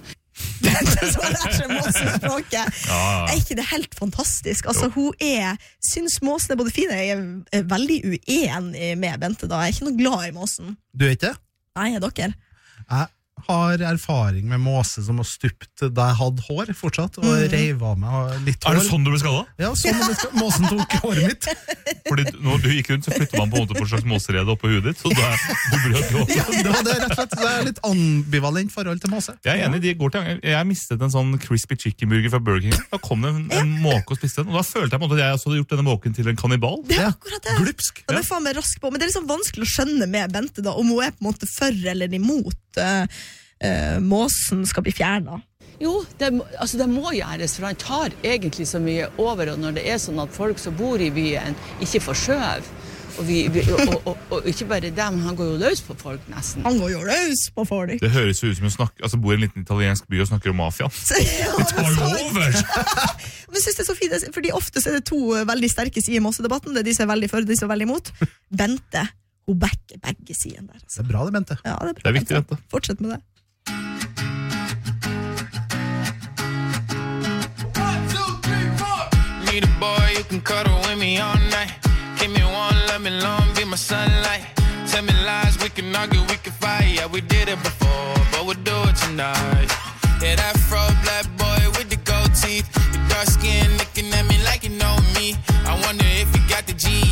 Så lærer seg måsespråket. Ja. Er ikke det helt fantastisk? Altså, hun er, syns måsen er både fin, jeg er, er veldig uenig med Bente da. Jeg er ikke noe glad i måsen. Du er ikke det? Nei, er dere? Jeg har erfaring med måse som har stupt da jeg hadde hår fortsatt, og Mm. reiv av meg litt hår. Er det sånn du ble skadet? Ja, sånn det ble skadet. Måsen tok håret mitt. Fordi når du gikk rundt, så flytter man på en måte på en slags måserede oppå huet ditt, så da du brøt låten. Ja, det var det rett og slett. Så jeg er litt ambivalent forhold til måse. Jeg er enig, de går til, jeg mistet en sånn crispy chicken burger fra Burger King. Da kom det en, en måke og spiste den, og da følte jeg på en måte at jeg også hadde gjort denne måken til en kannibal. Det er Ja. akkurat det. Glupsk. Og det er faen meg rask på, men det er liksom vanskelig å skjønne med Bente da, om hun er på en måte for eller imot uh, uh, måsen skal bli fjernet. Jo, det, må- altså det må gjøres, for han tar egentlig så mye over, og når det er sånn at folk som bor i byen ikke får skjøv, og, vi, vi, og, og, og, og ikke bare dem, han går jo løs på folk nesten. Han går jo løs på folk. Det høres jo ut som hun snakker, altså bor i en liten italiensk by og snakker om mafiaen. Så, ja, Det tar jo over! Men jeg synes det er så fint, fordi ofte så er det to eh, veldig sterke sider i måsedebatten. Det er de som er veldig for, og de som er veldig imot. Bente, hun backer begge sidene der. Altså. Det er bra det, Bente. Ja, det er bra. Det er viktig, Bente. dette. Fortsett med det. Need a boy you can cuddle with me all night. Give me one, let me long, be my sunlight. Tell me lies, we can argue, we can fight. Yeah, we did it before, but we'll do it tonight. Yeah, that fro black boy with the gold teeth. The dark skin looking at me like you know me. I wonder if you got the G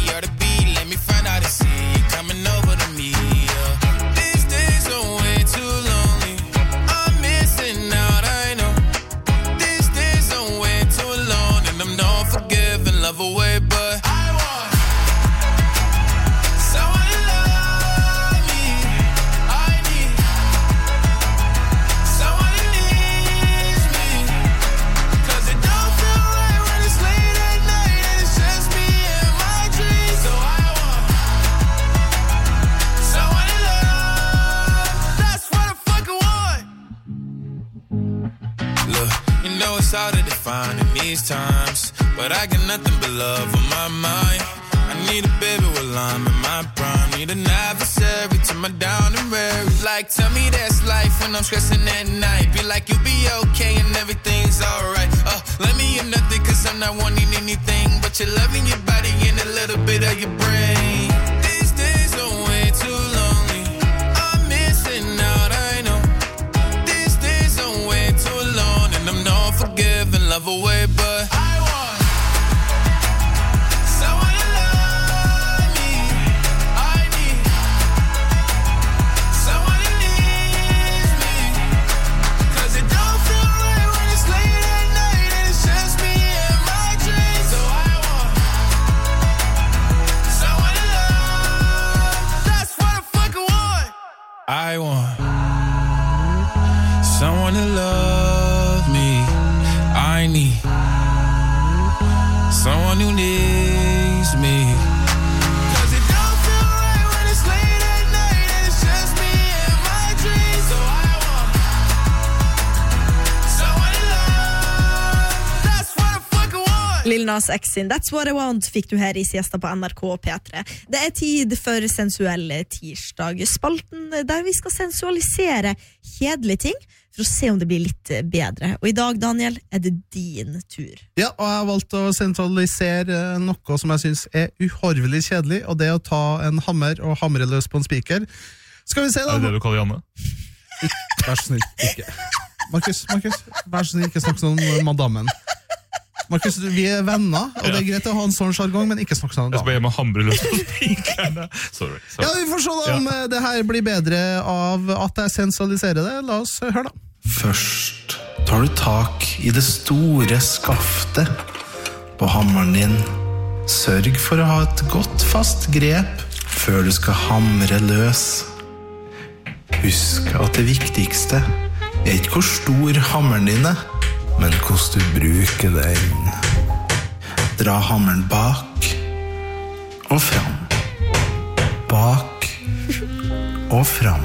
find in these times. But I got nothing but love on my mind. I need a baby while I'm in my prime. Need an adversary to my down and weary. Like, tell me that's life when I'm stressing at night. Be like, you'll be okay and everything's alright. Uh, let me in nothing cause I'm not wanting anything but your love in your body and a little bit of your brain. These days are way too lonely. I'm missing out, I know. These days are way too long. And I'm not forgiving love away, but I want someone to love me. I need someone who needs me. Cause it don't feel right when it's late at night and it's just me and my dreams. So I want someone to love. That's what I fucking want. I want someone to love me. I need someone who needs me. Cause it don't feel right when it's late at night and it's just me and my dreams. So I want someone to love. That's what I fucking want. Lil Nas X sin That's What I Want fikk du her i siesta på N R K P tre. Det er tid for sensuelle tirsdag, spalten der vi skal sensualisere kjedelige ting for å se om det blir litt bedre. Og i dag, Daniel, er det din tur. Ja, og jeg har valgt å sentralisere noe som jeg synes er uhorvelig kjedelig, og det er å ta en hammer og hamre løs på en spiker. Skal vi se da? Er det det du kaller Janne? Ikke, vær så snill, ikke. Markus, Markus, vær så snill, ikke snakk sånn om madammen. Markus, vi er venner, og det er greit å ha en sånn jargong, men ikke snakk sånn om Jeg skal bare hjemme og hamre løs på spikerne. Sorry, sorry. Ja, vi får se da om ja. det her blir bedre av at jeg sensualiserer det. La oss høre da. Først tar du tak i det store skaftet på hammeren din. Sørg for å ha et godt fast grep før du skal hamre løs. Husk at det viktigste er ikke hvor stor hammeren din er, men hvordan du bruker den. Dra hammeren bak og fram. Bak og fram.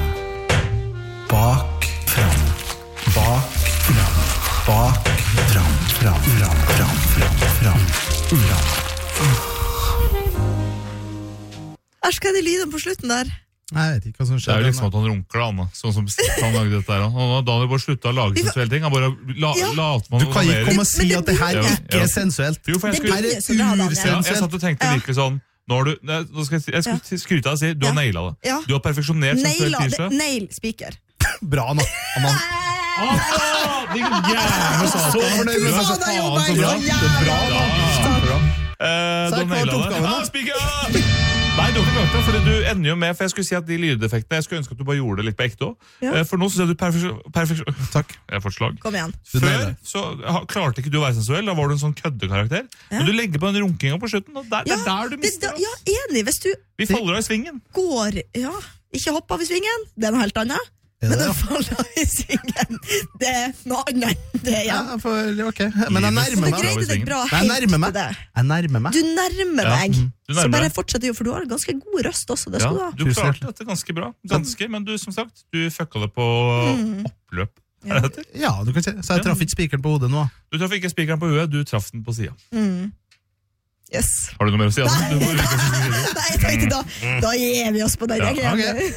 Bak, fram. Bak, fram. Bak, fram. Fram, fram, fram, fram, fram, fram. Her skal det lyden på slutten der. Nei, jeg vet ikke hva som skjer. Det er jo liksom at han runker da, Anna. Sånn som han lagde dette her. Han har Daniel bare sluttet å lage sensuelle ting. Han bare la, Ja. later man Du kan ikke komme og si at det her Ja, ikke ja. er sensuelt. Jo, for jeg Det skulle, blir så bra, Daniel. ja, jeg satt ursensuelt. og tenkte virkelig sånn nå har du, nei, nå skal jeg, si- jeg skulle skryte av deg og si, du har nailet det. Ja. Du har perfeksjonert sensuell Naila, det, tirsdag. nail speaker. Bra, Anna. Anna. Ah, din jævla satan. Så fornøyd med Du er så seg. faen så Ja, bra. det er bra, Anna. Bra. Eh, Så du er klart nailet det. oppgaven, da. Ah, speaker! Nei, du har ikke klart det, fordi du ender jo med, for jeg skulle si at de lydeffektene, jeg skulle ønske at du bare gjorde det litt på ekte også. Ja. Eh, For nå synes jeg du perfeksjon... perfeksjon Takk. Jeg får et slag. Kom igjen. Du nailer Før det. så ha- klarte ikke du å være sensuell, da var du en sånn køddekarakter. Ja. Men du legger på den runkinga på slutten, og der, det er der du det, mister da, oss. ja, enig. Hvis du Vi faller av i svingen. går Ja, ikke hopp av i svingen, det er noe helt annet. Er Men det å det? falle av i svingen, det er noe annet. Det er Ja, igjen. for, ok. Men jeg Så nærmer du meg. greide deg bra Jeg helt nærmer meg. til det. Jeg nærmer meg. Du nærmer Ja, deg. mhm. Du nærmer Så bare deg. fortsett, jo, for du har en ganske god røst også. Det Ja, skal du ha. du Tusen klarte hjertelig. dette ganske bra. Ganske, men du, som sagt, du fucka det på oppløp. Er det det heter? Ja, du kan si. Så jeg traff ikke spikeren på hodet nå. Du traff ikke spikeren på huet, du traff den på sida. Mm. Yes. Har du noe mer å si? Altså? Nei. Du må virke som du sier det. Nei, jeg tenkte da, da gir vi oss på den. Ja, jeg gleder ok. meg.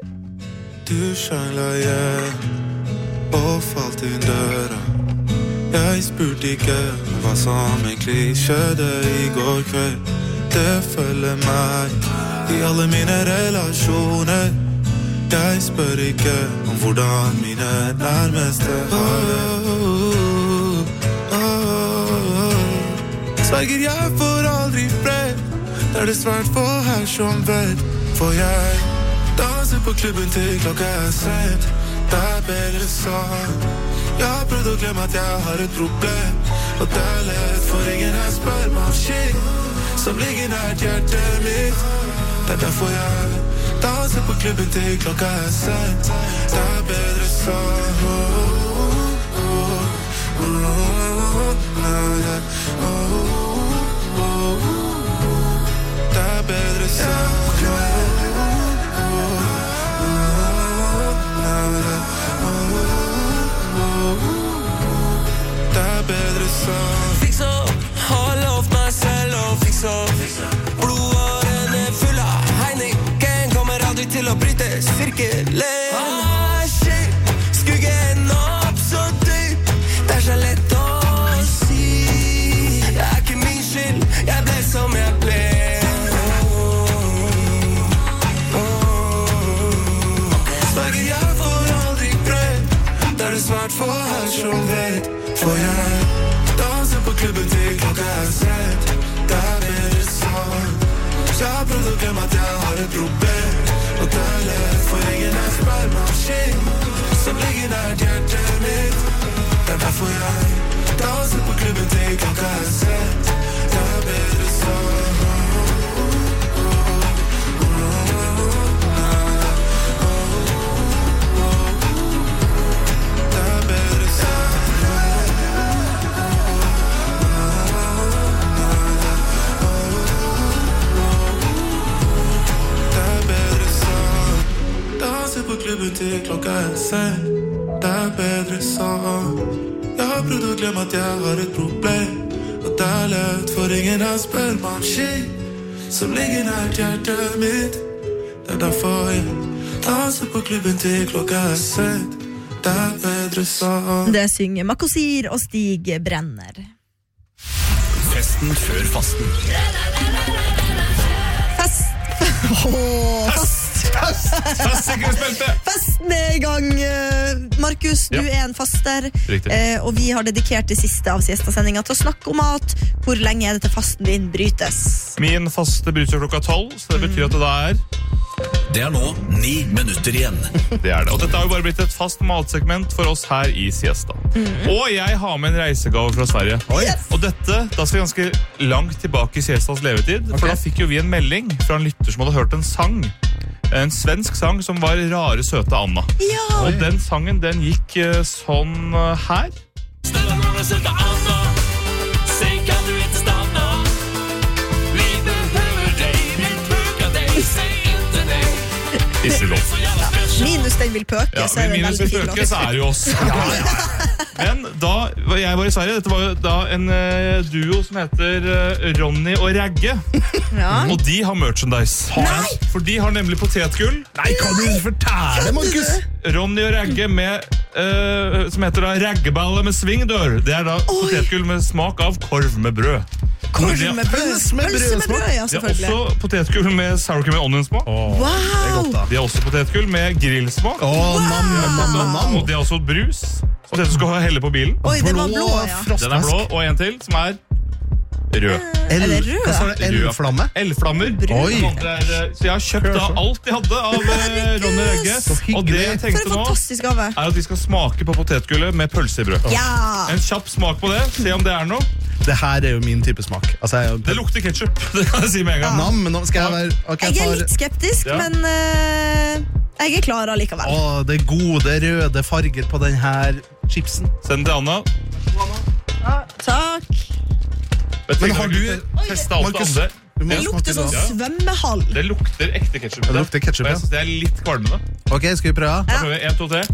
Du sjangla igjen og falt inn døra. Jeg spurte ikke hva som egentlig skjedde i går kveld. Det følger meg i alle mine relasjoner. Jeg spør ikke om hvordan mine nærmeste har det. Oh, oh, oh. Sverger jeg får aldri fred. Det er det svært for her som vet. For jeg danser på klubben til klokka er sent. Det er bedre sånn. Jeg har prøvd å glemme at jeg har et problem. Og det er lett, for ingen her spør meg om shit som ligger nært hjertet mitt. Det er derfor jeg danser på klubben til klokka er sent. Det er bedre sånn. Oh, oh, oh, oh, oh, oh, oh. Det er bedre sånn. Det er bedre sånn. til å bryte sirkelen. Ah, shit, skuggen opp så dyp, det er så lett å si. Det er ikke min skyld, jeg ble som jeg ble. Sverger jeg får aldri prøv, det er det svært for her som vet. For jeg danser på klubben til klokka er sett. Det er bedre sånn. Så jeg har prøvd å glemme at jeg har et problem. Og det er lett, for ingen er spermaskin som ligger nært hjertet mitt. Det er derfor jeg danser på klubben til klokka er sett. Det er bedre sånn. På klubben til klokka er sent. Det er bedre sånn. Jeg har prøvd å glemme at jeg har et problem. Og det er lett, for ingen har spermaskin som ligger nært hjertet mitt. Det er derfor jeg danser på klubben til klokka er sent. Det er bedre sånn. Det synger Makosir og Stig Brenner. Festen før fasten. Fest. Åh, fast. Fast, fast sikkerhetsbelte. Festen er i gang. Markus, du ja. er en faster. Eh, Og vi har dedikert det siste av siesta-sendinga til å snakke om mat. Hvor lenge er det til fasten din brytes? Min faste bryter klokka tolv, så det betyr at det da er Det er nå ni minutter igjen. Det er det, og dette har jo bare blitt et fast matsegment for oss her i Siesta. Mm. Og jeg har med en reisegave fra Sverige. Yes. Og dette, da skal vi ganske langt tilbake i Siestas levetid, okay. For da fikk jo vi en melding fra en lytter som hadde hørt en sang. En svensk sang som var Rare søte Anna. Ja. Og den sangen, den gikk uh, sånn uh, her. Snälla rare søte Anna, sen kan du ikke stanna. Vi behøver deg, vi bruker deg, si ikke nei. Hissig låt. Ja. Minus den vil pøke, ja, så er det minus veldig vil fin pøke, låt. så er det jo oss. Ja, ja, ja. Men da jeg var i Sverige, dette var jo da en uh, duo som heter uh, Ronny og Ragge. Ja. Og de har merchandise. Nei! For de har nemlig potetgull. Nei, kan du fortelle, Markus? Ronny og Ragge med, uh, som heter da Raggeballe med svingdør. Det er da Oi. Potetgull med smak av korv med brød. Korv med brød. Pølse med brødsmak. Ja, selvfølgelig. De har også potetgull med sour cream og onionsmak. Oh, wow. Det er godt, da. De har også potetgull med grillsmak. Oh, wow. nam, nam, nam, nam. Og de har også brus, som dette skal helle på bilen. Oi, det var blå, ja. Den er blå, og en til, som er rød. Er det rød? Hva sa du? Elflamme? Elflammer. Oi. Så jeg har kjøpt da alt de hadde av Ronny og Ragge. Og det jeg tenkte nå, er at vi skal smake på potetgullet med pølse i brød. Ja. En kjapp smak på det, se om det er noe. Det her er jo min type smak. Altså, jeg, det lukter ketchup, det kan jeg si med en gang. Ja. Nam, nå skal jeg være... Okay, jeg er tar... litt skeptisk, ja. Men uh, jeg er klar allikevel. Åh, det er gode røde farger på den her chipsen. Send til Anna. Ja, takk. Men har du testet alt det andre? Det lukter sånn ja. Svømmehall. Det lukter ekte ketchup. Det lukter ketchup, ja. Jeg synes det er litt kvalmende. Ok, skal vi prøve? Da prøver vi en, to, tre.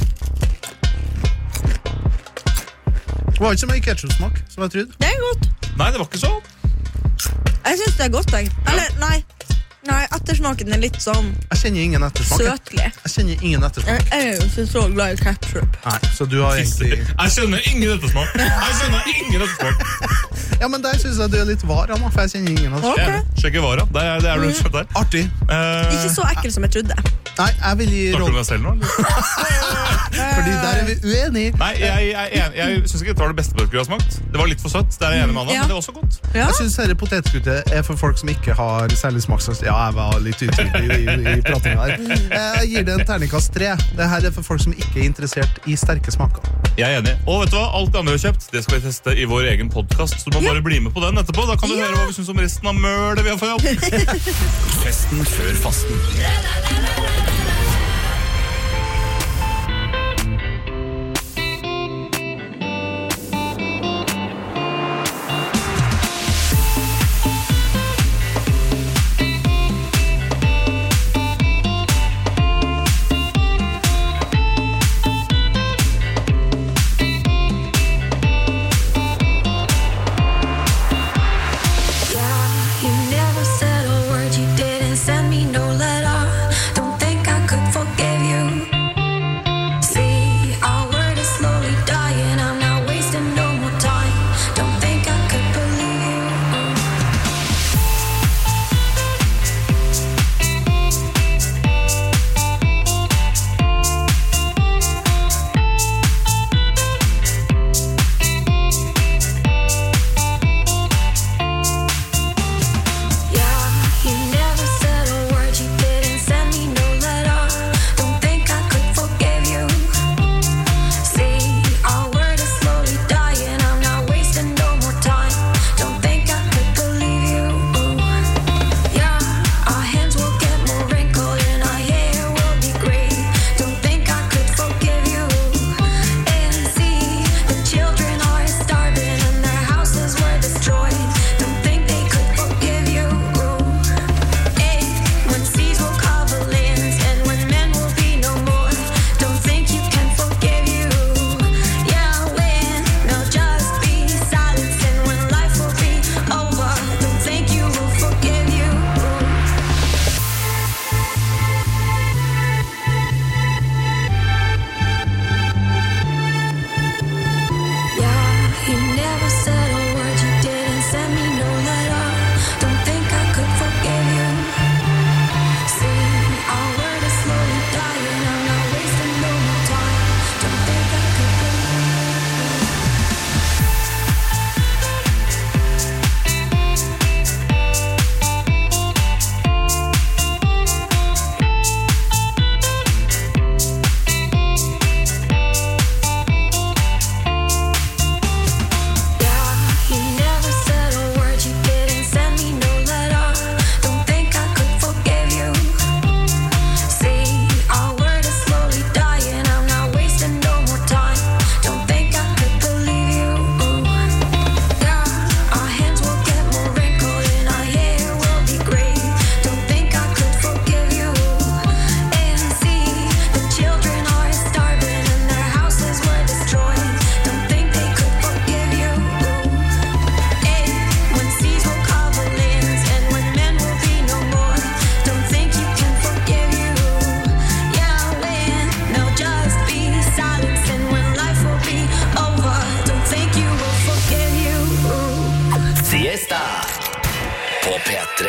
Det var ikke så mye ketchup-smak, som jeg trodde. Det er godt. Nei, det var ikke sånn. Jeg synes det er godt, jeg. Eller, nei. Nei, ettersmaken er litt sånn Jeg kjenner ingen ettersmak. Søtlig. Jeg kjenner ingen ettersmak. Jeg er jo ikke så glad i ketchup. Nei, så du har egentlig Jeg skjønner ingen ettersmak. Jeg skjønner ingen ettersmak. Ja, men der synes jeg du er litt var, Anna, for jeg kjenner ingen ettersmak. Okay. Sjekke vara. Der er, det er du skjønt der. Artig. Uh, ikke så ekkel som jeg trodde. Nei, jeg vil gi Snakker du med deg selv nå? Fordi der er vi uenige. Nei, jeg, jeg, jeg, jeg synes ikke det var det beste potetgullet jeg har smakt. Det var litt for søtt, det er jeg enig med Anna, ja. Men det var også godt. Ja. Jeg synes dette potetgullet er for folk som ikke har særlig smakssans. Ja, jeg var litt utydelig i, i pratinga her. Jeg gir det en terningkast tre. Det her er for folk som ikke er interessert i sterke smaker. Jeg er enig. Og vet du hva? Alt det andre vi har kjøpt, det skal vi teste i vår egen podcast. Så du må ja. bare bli med på den etterpå. Da kan du ja. høre hva vi synes om resten av mølet vi har fått. Festen før fasten. You never said a word, you didn't send me no letter. Don't think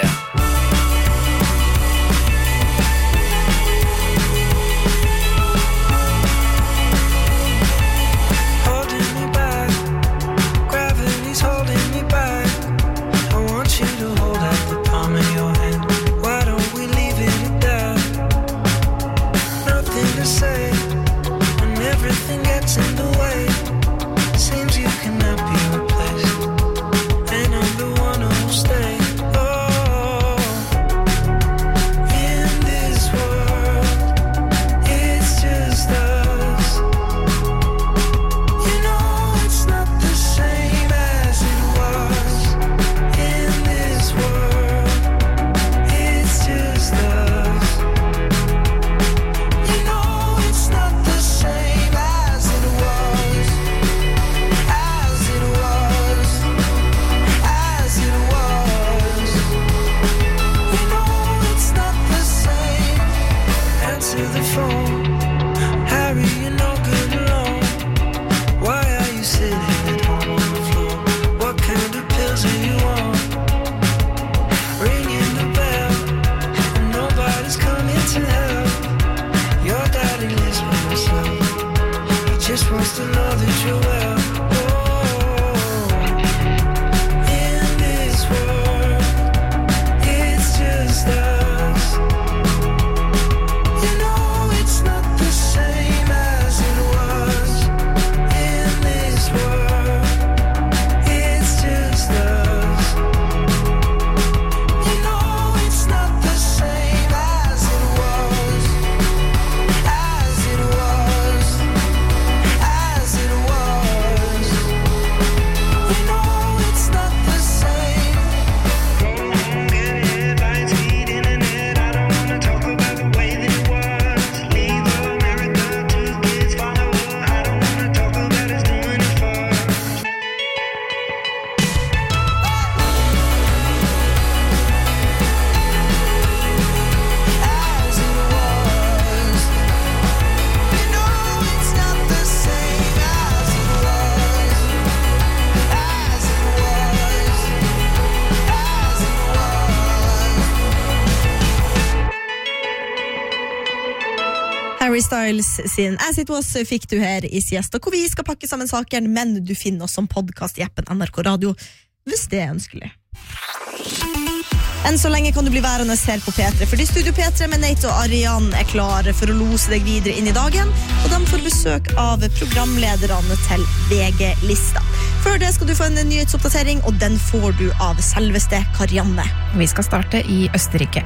Harry Styles sin As It Was fikk du her i Siesta, hvor vi skal pakke sammen saken, men du finner oss som podcast i appen N R K Radio, hvis det er ønskelig. Enn så lenge kan du bli værende her på P tre, fordi Studio P tre med Nate og Arian er klare for å lose deg videre inn i dagen, og de får besøk av programlederne til V G-lista. Før det skal du få en nyhetsoppdatering, og den får du av selveste Karianne. Vi skal starte i Østerrike.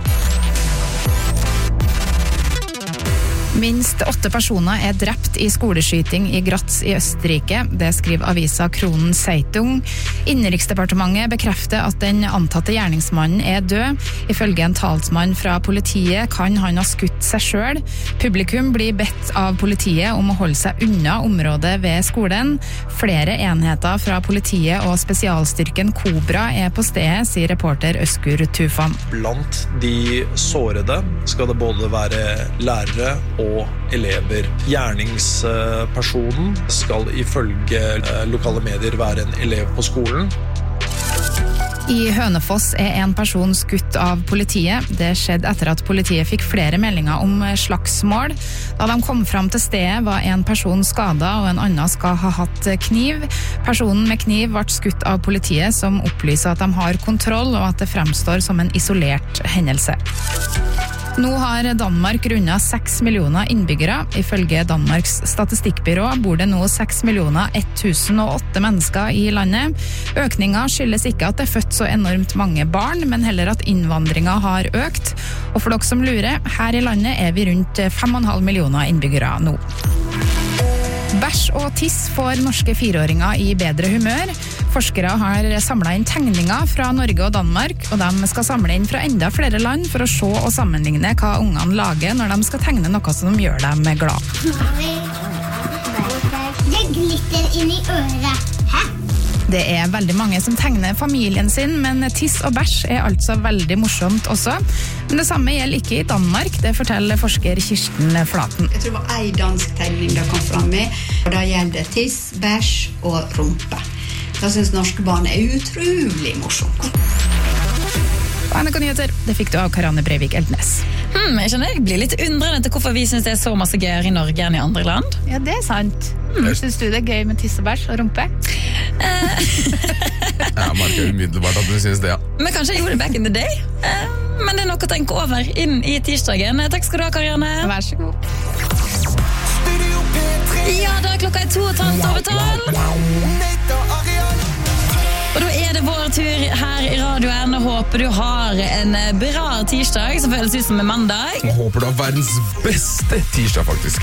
Minst åtte personer er drept i skoleskyting i Graz i Østerrike. Det skriver avisa Kronen Zeitung. Innenriksdepartementet bekrefter at den antatte gjerningsmannen er død. Ifølge en talsmann fra politiet kan han ha skutt seg selv. Publikum blir bedt av politiet om å holde seg unna området ved skolen. Flere enheter fra politiet og spesialstyrken Cobra er på stedet, sier reporter Øskur Tufan. Blant de sårede skal det både være lærere og elever. Gjerningspersonen skal ifølge lokale medier være en elev på skolen. I Hønefoss er en person skutt av politiet. Det skjedde etter at politiet fikk flere meldinger om slagsmål. Da de kom fram til stedet var en person skadet, og en annen skal ha hatt kniv. Personen med kniv ble skutt av politiet, som opplyser at de har kontroll, og at det fremstår som en isolert hendelse. Nå har Danmark rundet seks millioner innbyggere. Ifølge Danmarks statistikkbyrå bor det nå seks millioner ett tusen og åtte mennesker i landet. Økningen skyldes ikke at det er født så enormt mange barn, men heller at innvandringen har økt. Og for dere som lurer, her i landet er vi rundt fem komma fem millioner innbyggere nå. Bæsj og tiss får norske fireåringer i bedre humør. Forskere har samlet inn tegninger fra Norge og Danmark, og de skal samle inn fra enda flere land for å se og sammenligne hva ungene lager når de skal tegne noe som gjør dem glad. Det glitter inn i øret. Hæ? Det er veldig mange som tegner familien sin, men tiss og bæsj er altså veldig morsomt også. Men det samme gjelder ikke i Danmark, det forteller forsker Kirsten Flaten. Jeg tror det var en dansk tegning det kom fram i, og da gjelder det tiss, bæsj og rumpe. Da synes norske barn er utrolig morsomt. Og N R K Nyheter, det fikk du av Karianne Breivik Eldnes. Hmm, jeg skjønner, jeg blir litt undrende til hvorfor vi synes det er så masse gøyere i Norge enn i andre land. Ja, det er sant. Hmm. Synes du det er gøy med tiss og bæsj og rumpe? Ja, jeg merker umiddelbart at du synes det, ja. Men kanskje jeg gjorde det back in the day. Men det er nok å tenke over inn i tirsdagen. Takk skal du ha, Karianne. Vær så god. Ja, da er klokka er to og et halvt over tolv. Og da er det vår tur her i radioen. Håper du har en bra tirsdag som føles ut som en mandag. Jeg håper du har verdens beste tirsdag, faktisk.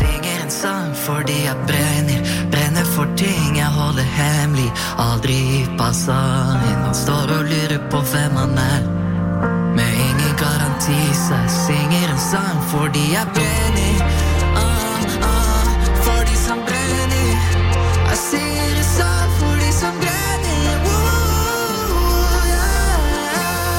Fordi jeg brenner, brenner for ting jeg holder hemmelig. Aldri inn. Han står og lurer på hvem han er. Med ingen garanti, så jeg synger en sang for de jeg brenner. Ah, ah, for de som brenner. Jeg synger en sang for de som brenner. Woo, yeah.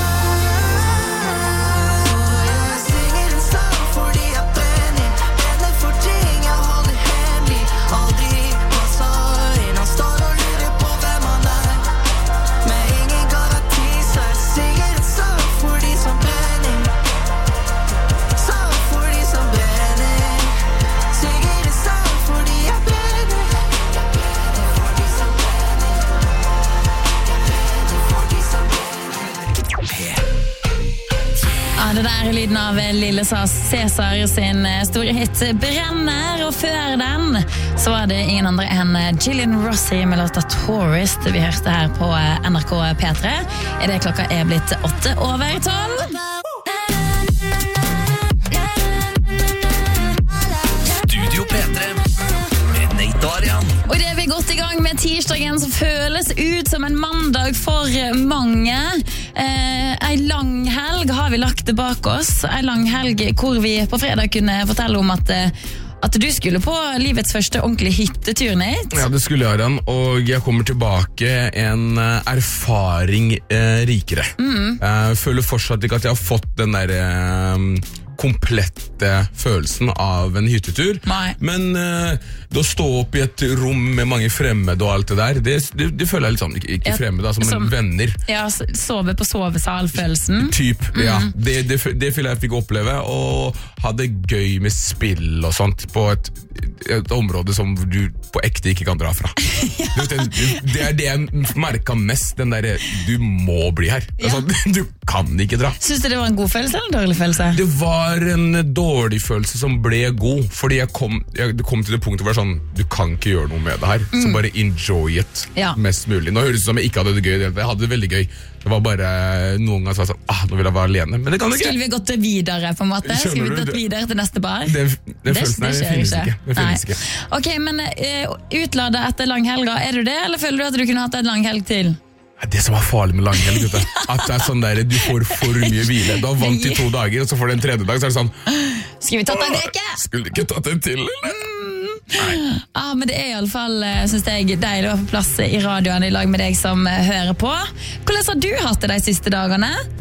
Jeg synger en sang for de jeg brenner. Brenner for ting jeg holder hemmelig. Aldri passer inn. Han står og lurer på hvem han er. Med ingen garanti, så jeg synger en sang for de som brenner. Sang for de som brenner. Synger en sang for de jeg brenner. Jeg brenner for de som brenner. Jeg brenner for de som brenner. Ja, det der er lyden av Lille Cæsar sin store hit Brenner, og før den så var det ingen andre enn Gillian Rossi med låta Tourist vi hørte her på N R K P tre. I det klokka er blitt åtte over tolv. Studio P tre med Nate og Arian. Og det er vi godt i gang med tirsdagen som føles ut som en mandag for mange. Eh, en lang helg har vi lagt det bak oss. En lang helg hvor vi på fredag kunne fortelle om at, at du skulle på livets første ordentlige hyttetur, Nate. Ja, det skulle jeg, Arian, og jeg kommer tilbake en erfaring eh, rikere. Mm. Jeg føler fortsatt ikke at jeg har fått den der eh, komplette følelsen av en hyttetur. Nei. Men uh, det å stå opp i et rom med mange fremmede og alt det der, det, det, det føler jeg litt sånn, ikke, ikke fremmede, som, som venner. Ja, sove på sovesal-følelsen. Typ, mm. ja. Det, det, det føler jeg fikk oppleve, og hadde gøy med spill og sånt på et, et område som du på ekte ikke kan dra fra. Ja. Du vet, det er det jeg merket mest, den der, du må bli her. Ja. Altså, du kan ikke dra. Synes du det var en god følelse eller en dårlig følelse? Det var en dårlig følelse som ble god, fordi jeg kom, jeg kom til det punktet hvor det var sånn, du kan ikke gjøre noe med det her, mm. så bare enjoy it ja. mest mulig. Nå høres det ut som jeg ikke hadde det gøy, jeg hadde det veldig gøy. Det var bare noen ganger som var sånn, ah, nå vil jeg være alene, men det kan du ikke. Skulle vi gått videre på en måte? Skjønner Skulle vi du? gått videre til neste bar? Den, den følelsen her finnes ikke. Den finnes ikke. Ok, men uh, utladet etter lang helga, er du det, eller føler du at du kunne hatt en lang helg til? Det som er farlig med lang helg, at det er sånn der, du får for mye hvile. Du har vant i to dager, og så får du en tredje dag, så er det sånn, skal vi tatt en veke? Skulle du ikke tatt en til, eller? Nei. Ah, men det er i alle fall, synes jeg, deilig å få plass i radioen i lag med deg som hører på. Hvordan har du hatt det de siste dagene?